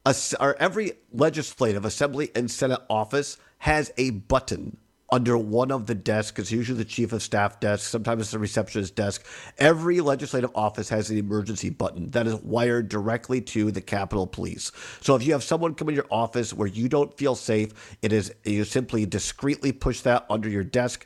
a, or every legislative assembly and Senate office has a button under one of the desks. It's usually the chief of staff desk. Sometimes it's the receptionist desk. Every legislative office has an emergency button that is wired directly to the Capitol Police. So if you have someone come in your office where you don't feel safe, it is you simply discreetly push that under your desk,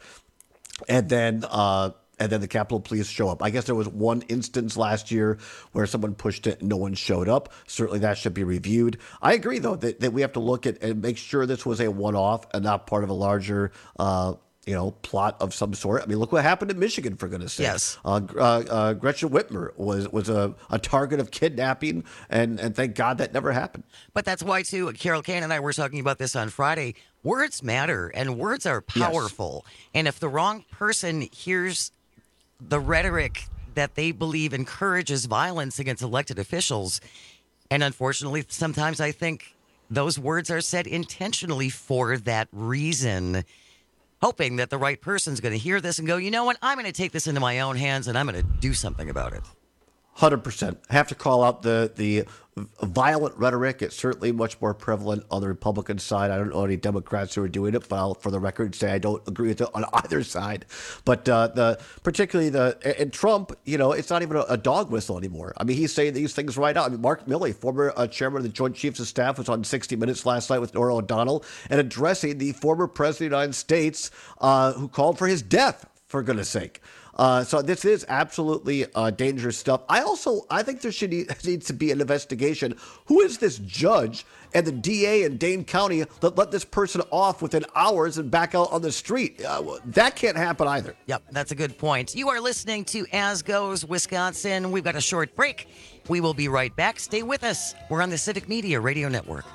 and then uh, and then the Capitol Police show up. I guess there was one instance last year where someone pushed it and no one showed up. Certainly that should be reviewed. I agree, though, that, that we have to look at and make sure this was a one-off and not part of a larger uh, you know, plot of some sort. I mean, look what happened in Michigan, for goodness sake. Yes. Uh, uh, uh, Gretchen Whitmer was was a, a target of kidnapping, and, and thank God that never happened. But that's why, too, Carol Kane and I were talking about this on Friday. Words matter, and words are powerful. Yes. And if the wrong person hears the rhetoric that they believe encourages violence against elected officials, and unfortunately, sometimes I think those words are said intentionally for that reason, hoping that the right person's going to hear this and go, you know what, I'm going to take this into my own hands and I'm going to do something about it. one hundred percent. I have to call out the the violent rhetoric. It's certainly much more prevalent on the Republican side. I don't know any Democrats who are doing it, but I'll, for the record, say I don't agree with it on either side. But uh, the particularly the and Trump, you know, it's not even a, a dog whistle anymore. I mean, he's saying these things right out. I mean, Mark Milley, former uh, chairman of the Joint Chiefs of Staff, was on sixty minutes last night with Norah O'Donnell and addressing the former president of the United States uh, who called for his death, for goodness sake. Uh, so this is absolutely uh, dangerous stuff. I also I think there should need, needs to be an investigation. Who is this judge and the D A in Dane County that let this person off within hours and back out on the street? Uh, that can't happen either. Yep, that's a good point. You are listening to As Goes Wisconsin. We've got a short break. We will be right back. Stay with us. We're on the Civic Media Radio Network.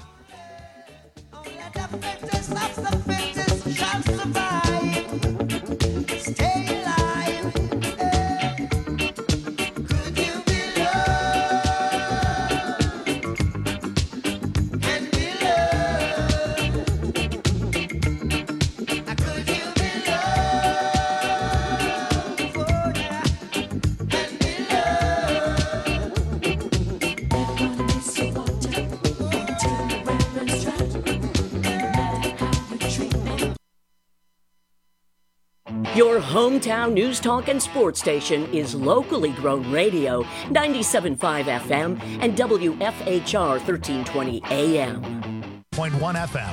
Your hometown news, talk, and sports station is locally grown radio, ninety-seven point five F M and W F H R thirteen twenty A M. zero point one F M.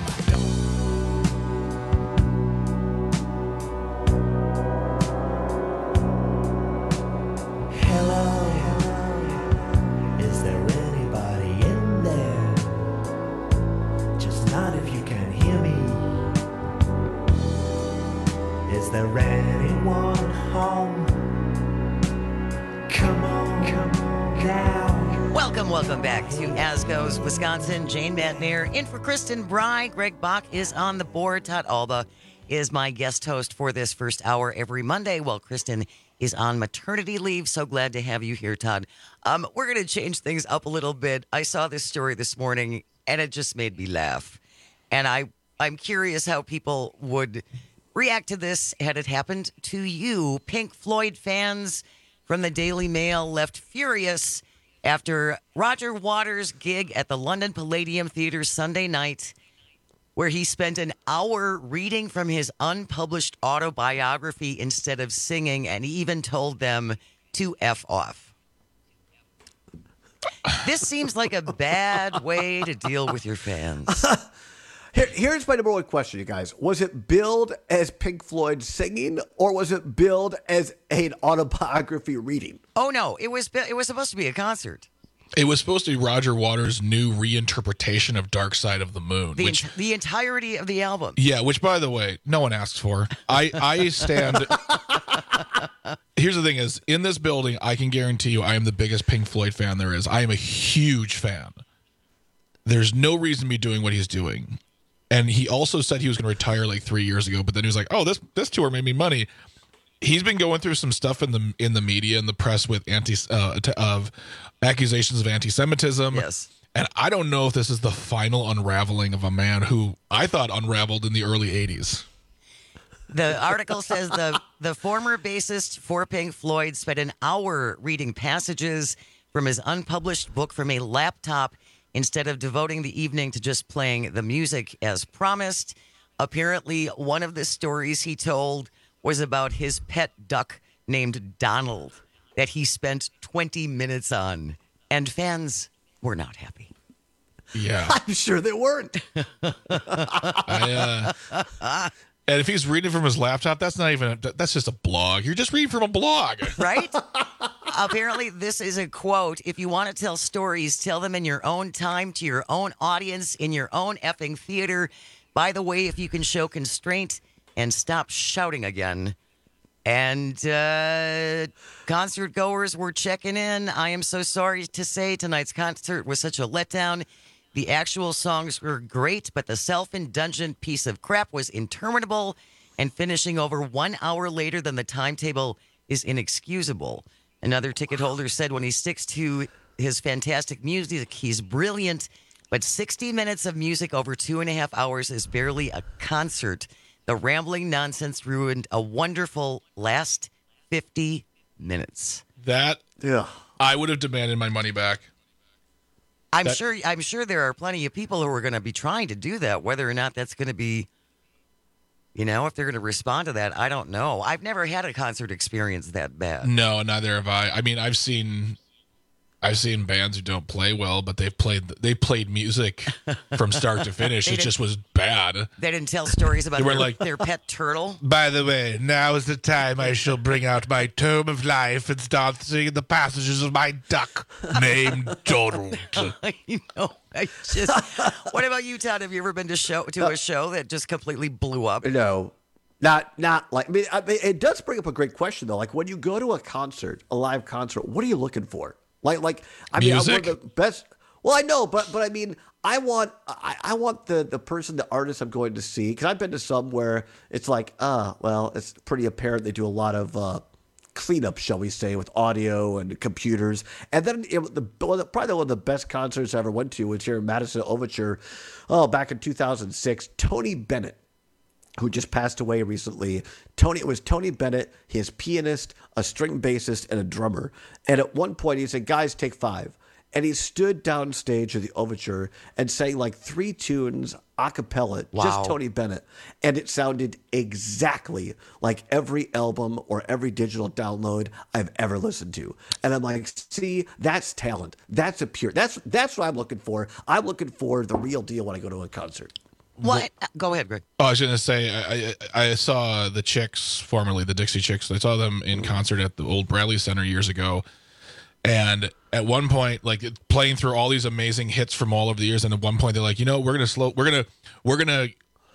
Welcome back to As Goes Wisconsin. Jane Matnier in for Kristen Bry. Greg Bach is on the board. Todd Alba is my guest host for this first hour every Monday while Kristen is on maternity leave. So glad to have you here, Todd. Um, we're going to change things up a little bit. I saw this story this morning and it just made me laugh. And I, I'm curious how people would react to this had it happened to you. Pink Floyd fans from the Daily Mail left furious after Roger Waters' gig at the London Palladium Theatre Sunday night, where he spent an hour reading from his unpublished autobiography instead of singing, and he even told them to F off. This seems like a bad way to deal with your fans. Here, here's my number one question, you guys. Was it billed as Pink Floyd singing, or was it billed as an autobiography reading? Oh, no. It was it was supposed to be a concert. It was supposed to be Roger Waters' new reinterpretation of Dark Side of the Moon. The, which, ent- the entirety of the album. Yeah, which, by the way, no one asks for. I, I stand... Here's the thing is, in this building, I can guarantee you I am the biggest Pink Floyd fan there is. I am a huge fan. There's no reason to be doing what he's doing. And he also said he was going to retire like three years ago, but then he was like, "Oh, this this tour made me money." He's been going through some stuff in the in the media and the press with anti uh, of accusations of anti-Semitism. Yes, and I don't know if this is the final unraveling of a man who I thought unraveled in the early eighties. The article says the the former bassist for Pink Floyd spent an hour reading passages from his unpublished book from a laptop instead of devoting the evening to just playing the music as promised. Apparently, one of the stories he told was about his pet duck named Donald that he spent twenty minutes on, and fans were not happy. Yeah. I'm sure they weren't. I, uh, and if he's reading from his laptop, that's not even, a, that's just a blog. You're just reading from a blog. Right? Apparently, this is a quote. If you want to tell stories, tell them in your own time, to your own audience, in your own effing theater. By the way, if you can show constraint and stop shouting again. And uh, concert goers were checking in. I am so sorry to say tonight's concert was such a letdown. The actual songs were great, but the self-indulgent piece of crap was interminable, and finishing over one hour later than the timetable is inexcusable. Another ticket holder said when he sticks to his fantastic music, he's brilliant, but sixty minutes of music over two and a half hours is barely a concert. The rambling nonsense ruined a wonderful last fifty minutes. That, yeah, I would have demanded my money back. I'm That- sure I'm sure there are plenty of people who are going to be trying to do that. Whether or not that's going to be, you know, if they're going to respond to that, I don't know. I've never had a concert experience that bad. No, neither have I. I mean, I've seen, I've seen bands who don't play well, but they've played, they played music from start to finish. They It didn't- just was bad. They didn't tell stories about They were their, like- their pet turtle. By the way, now is the time I shall bring out my tome of life and start singing the passages of my duck named Donald. You know, I just. What about you, Todd? Have you ever been to show to a show that just completely blew up? No, not not like. I mean, I mean, it does bring up a great question though. Like when you go to a concert, a live concert, what are you looking for? Like, like I mean, Music? I'm one of the best. Well, I know, but but I mean, I want I, I want the the person, the artist I'm going to see, because I've been to some where it's like, uh, well, it's pretty apparent they do a lot of uh, cleanup, shall we say, with audio and computers. And then you know, the probably one of the best concerts I ever went to was here in Madison Overture, oh, back in two thousand six. Tony Bennett, who just passed away recently. Tony, it was Tony Bennett, his pianist, a string bassist, and a drummer. And at one point, he said, "Guys, take five." And he stood downstage of the Overture and sang like three tunes a cappella, Wow. just Tony Bennett. And it sounded exactly like every album or every digital download I've ever listened to. And I'm like, see, that's talent. That's a pure, that's that's what I'm looking for. I'm looking for the real deal when I go to a concert. What? Go ahead, Greg. Oh, I was going to say, I, I I saw the Chicks, formerly the Dixie Chicks. I saw them in concert at the old Bradley Center years ago. And at one point, like playing through all these amazing hits from all over the years, and at one point they're like, you know, we're gonna slow, we're gonna, we're gonna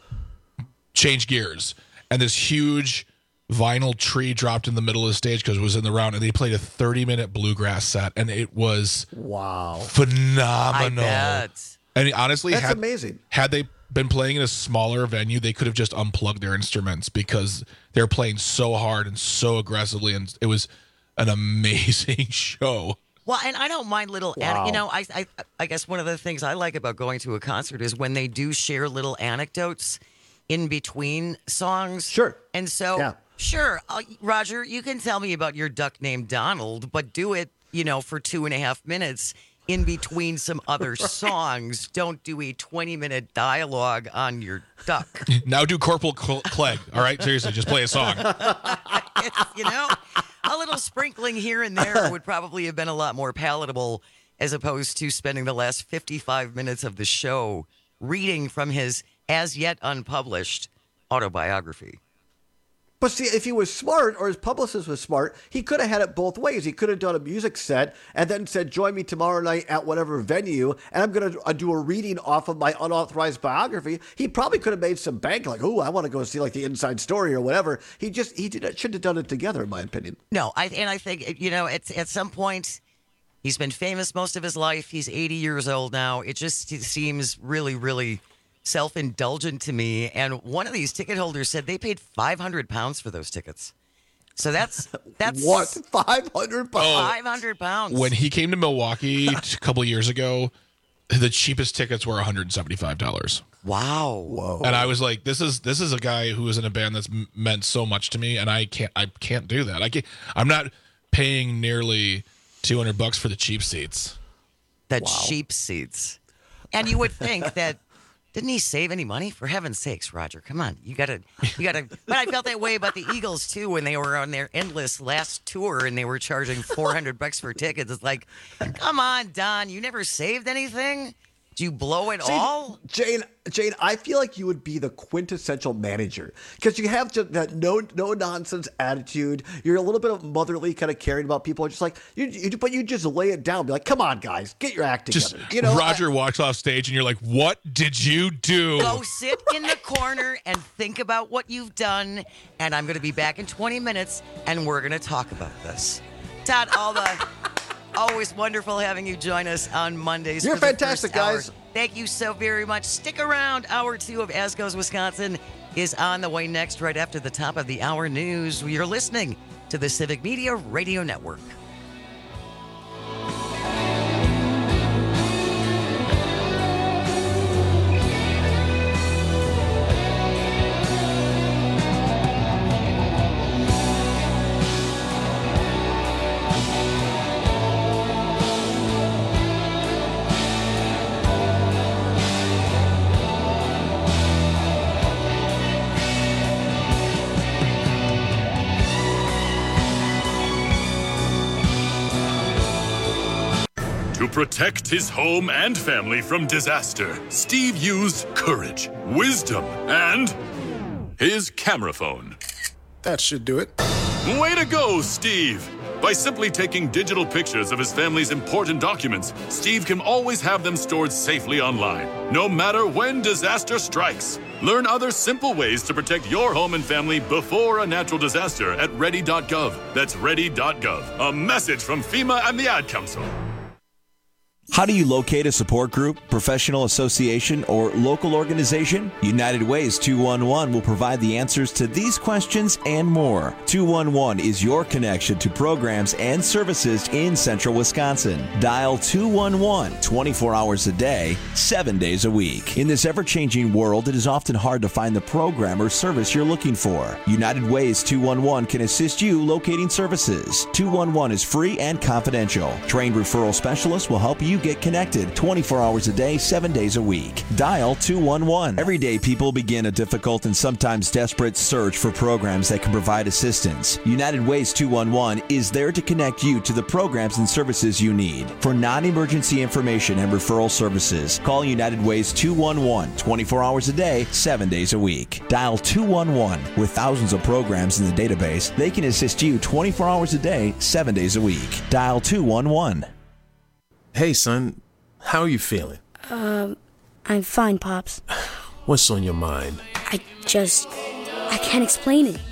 change gears. And this huge vinyl tree dropped in the middle of the stage because it was in the round, and they played a thirty-minute bluegrass set, and it was wow, phenomenal. I bet. And honestly, That's had, amazing. Had they been playing in a smaller venue, they could have just unplugged their instruments because they're playing so hard and so aggressively, and it was an amazing show. Well, and I don't mind little, Wow. an- you know, I, I I guess one of the things I like about going to a concert is when they do share little anecdotes in between songs. Sure. And so, Yeah. sure, uh, Roger, you can tell me about your duck named Donald, but do it, you know, for two and a half minutes in between some other songs. Don't do a twenty-minute dialogue on your duck. Now do Corporal Cl- Clegg. All right, seriously, just play a song. It's, you know, a little sprinkling here and there would probably have been a lot more palatable as opposed to spending the last fifty-five minutes of the show reading from his as yet unpublished autobiography. But see, if he was smart, or his publicist was smart, he could have had it both ways. He could have done a music set and then said, join me tomorrow night at whatever venue, and I'm going to do a reading off of my unauthorized biography. He probably could have made some bank, like, oh, I want to go see like the inside story or whatever. He just, he did, should have done it together, in my opinion. No, I and I think, you know, at, at some point, he's been famous most of his life. He's eighty years old now. It just seems really, really self-indulgent to me. And one of these ticket holders said they paid five hundred pounds for those tickets. So that's that's What? five hundred bucks? five hundred pounds. When he came to Milwaukee a couple of years ago, the cheapest tickets were one hundred seventy-five dollars. Wow. Whoa. And I was like, this is this is a guy who is in a band that's m- meant so much to me, and I can't I can't do that. I can't, I'm not paying nearly two hundred bucks for the cheap seats. The Wow. cheap seats. And you would think that, didn't he save any money? For heaven's sakes, Roger, come on. You got to, you got to. But I felt that way about the Eagles, too, when they were on their endless last tour and they were charging four hundred bucks for tickets. It's like, come on, Don, you never saved anything? Do you blow it See, all? Jane, Jane, I feel like you would be the quintessential manager because you have just that no no nonsense attitude. You're a little bit of motherly, kind of caring about people. Just like you, you, but you just lay it down. Be like, come on, guys, get your act Just together. You know, Roger I, walks off stage, and you're like, "What did you do?" Go sit in the corner and think about what you've done. And I'm going to be back in twenty minutes, and we're going to talk about this. Todd Alba. Always wonderful having you join us on Mondays. You're for the fantastic, first hour. guys. Thank you so very much. Stick around. Hour two of As Goes Wisconsin is on the way next, right after the top of the hour news. You're listening to the Civic Media Radio Network. To protect his home and family from disaster, Steve used courage, wisdom, and his camera phone. That should do it. Way to go, Steve! By simply taking digital pictures of his family's important documents, Steve can always have them stored safely online, no matter when disaster strikes. Learn other simple ways to protect your home and family before a natural disaster at ready dot gov. That's ready dot gov. A message from FEMA and the Ad Council. How do you locate a support group, professional association, or local organization? United Ways two one one will provide the answers to these questions and more. two one one is your connection to programs and services in central Wisconsin. Dial two one one twenty-four hours a day, seven days a week. In this ever-changing world, it is often hard to find the program or service you're looking for. United Ways two one one can assist you locating services. two one one is free and confidential. Trained referral specialists will help you get connected twenty-four hours a day, seven days a week. Dial two one one. Every day, people begin a difficult and sometimes desperate search for programs that can provide assistance. United Ways two one one is there to connect you to the programs and services you need. For non-emergency information and referral services, call United Ways two one one twenty-four hours a day, seven days a week. Dial two one one. With thousands of programs in the database, they can assist you twenty-four hours a day, seven days a week. Dial two one one. Hey, son, how are you feeling? Um, I'm fine, Pops. What's on your mind? I just, I can't explain it.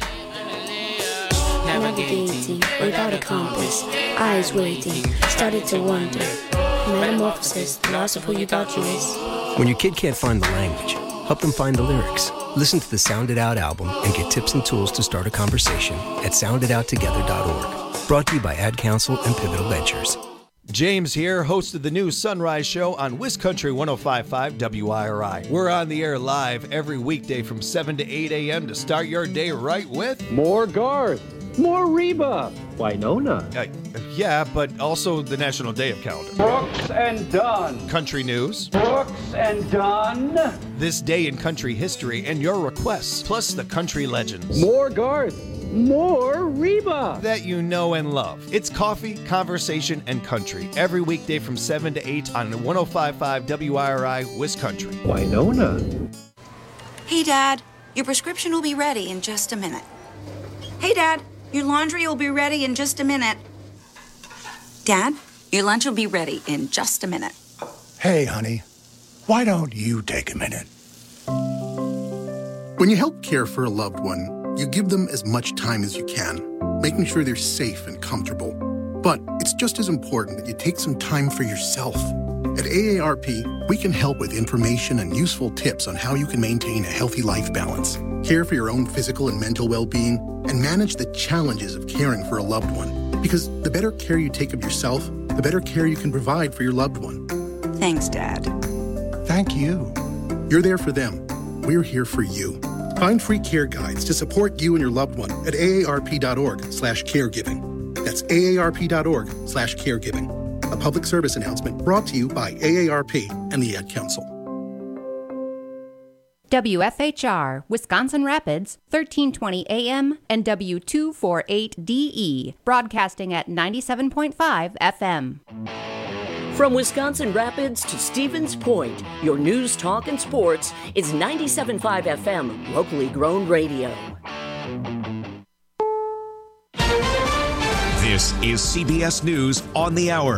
Navigating without a compass, eyes waiting, started to wonder. Metamorphosis, the loss of who you thought you was. When your kid can't find the language, help them find the lyrics. Listen to the Sound It Out album and get tips and tools to start a conversation at sound it out together dot org. Brought to you by Ad Council and Pivotal Ventures. James here, host of the new Sunrise Show on WisCountry one oh five point five W I R I. We're on the air live every weekday from seven to eight a.m. to start your day right with more Garth, more Reba, Winona. Uh, yeah, but also the National Day of Calendar. Brooks and Dunn. Country news. Brooks and Dunn. This day in country history and your requests, plus the country legends. More Garth. More Reba that you know and love. It's coffee, conversation, and country every weekday from seven to eight on one oh five point five W I R I WisCountry. Winona. Hey, Dad, your prescription will be ready in just a minute. Hey, Dad, your laundry will be ready in just a minute. Dad, your lunch will be ready in just a minute. Hey, honey, why don't you take a minute? When you help care for a loved one, you give them as much time as you can, making sure they're safe and comfortable. But it's just as important that you take some time for yourself. At A A R P, we can help with information and useful tips on how you can maintain a healthy life balance, care for your own physical and mental well-being, and manage the challenges of caring for a loved one. Because the better care you take of yourself, the better care you can provide for your loved one. Thanks, Dad. Thank you. You're there for them. We're here for you. Find free care guides to support you and your loved one at A A R P dot org slash caregiving. That's A A R P dot org slash caregiving. A public service announcement brought to you by A A R P and the Ad Council. W F H R, Wisconsin Rapids, thirteen twenty A M and W two forty-eight D E, broadcasting at ninety-seven point five F M. From Wisconsin Rapids to Stevens Point, your news, talk, and sports is ninety-seven point five F M, locally grown radio. This is C B S News on the Hour,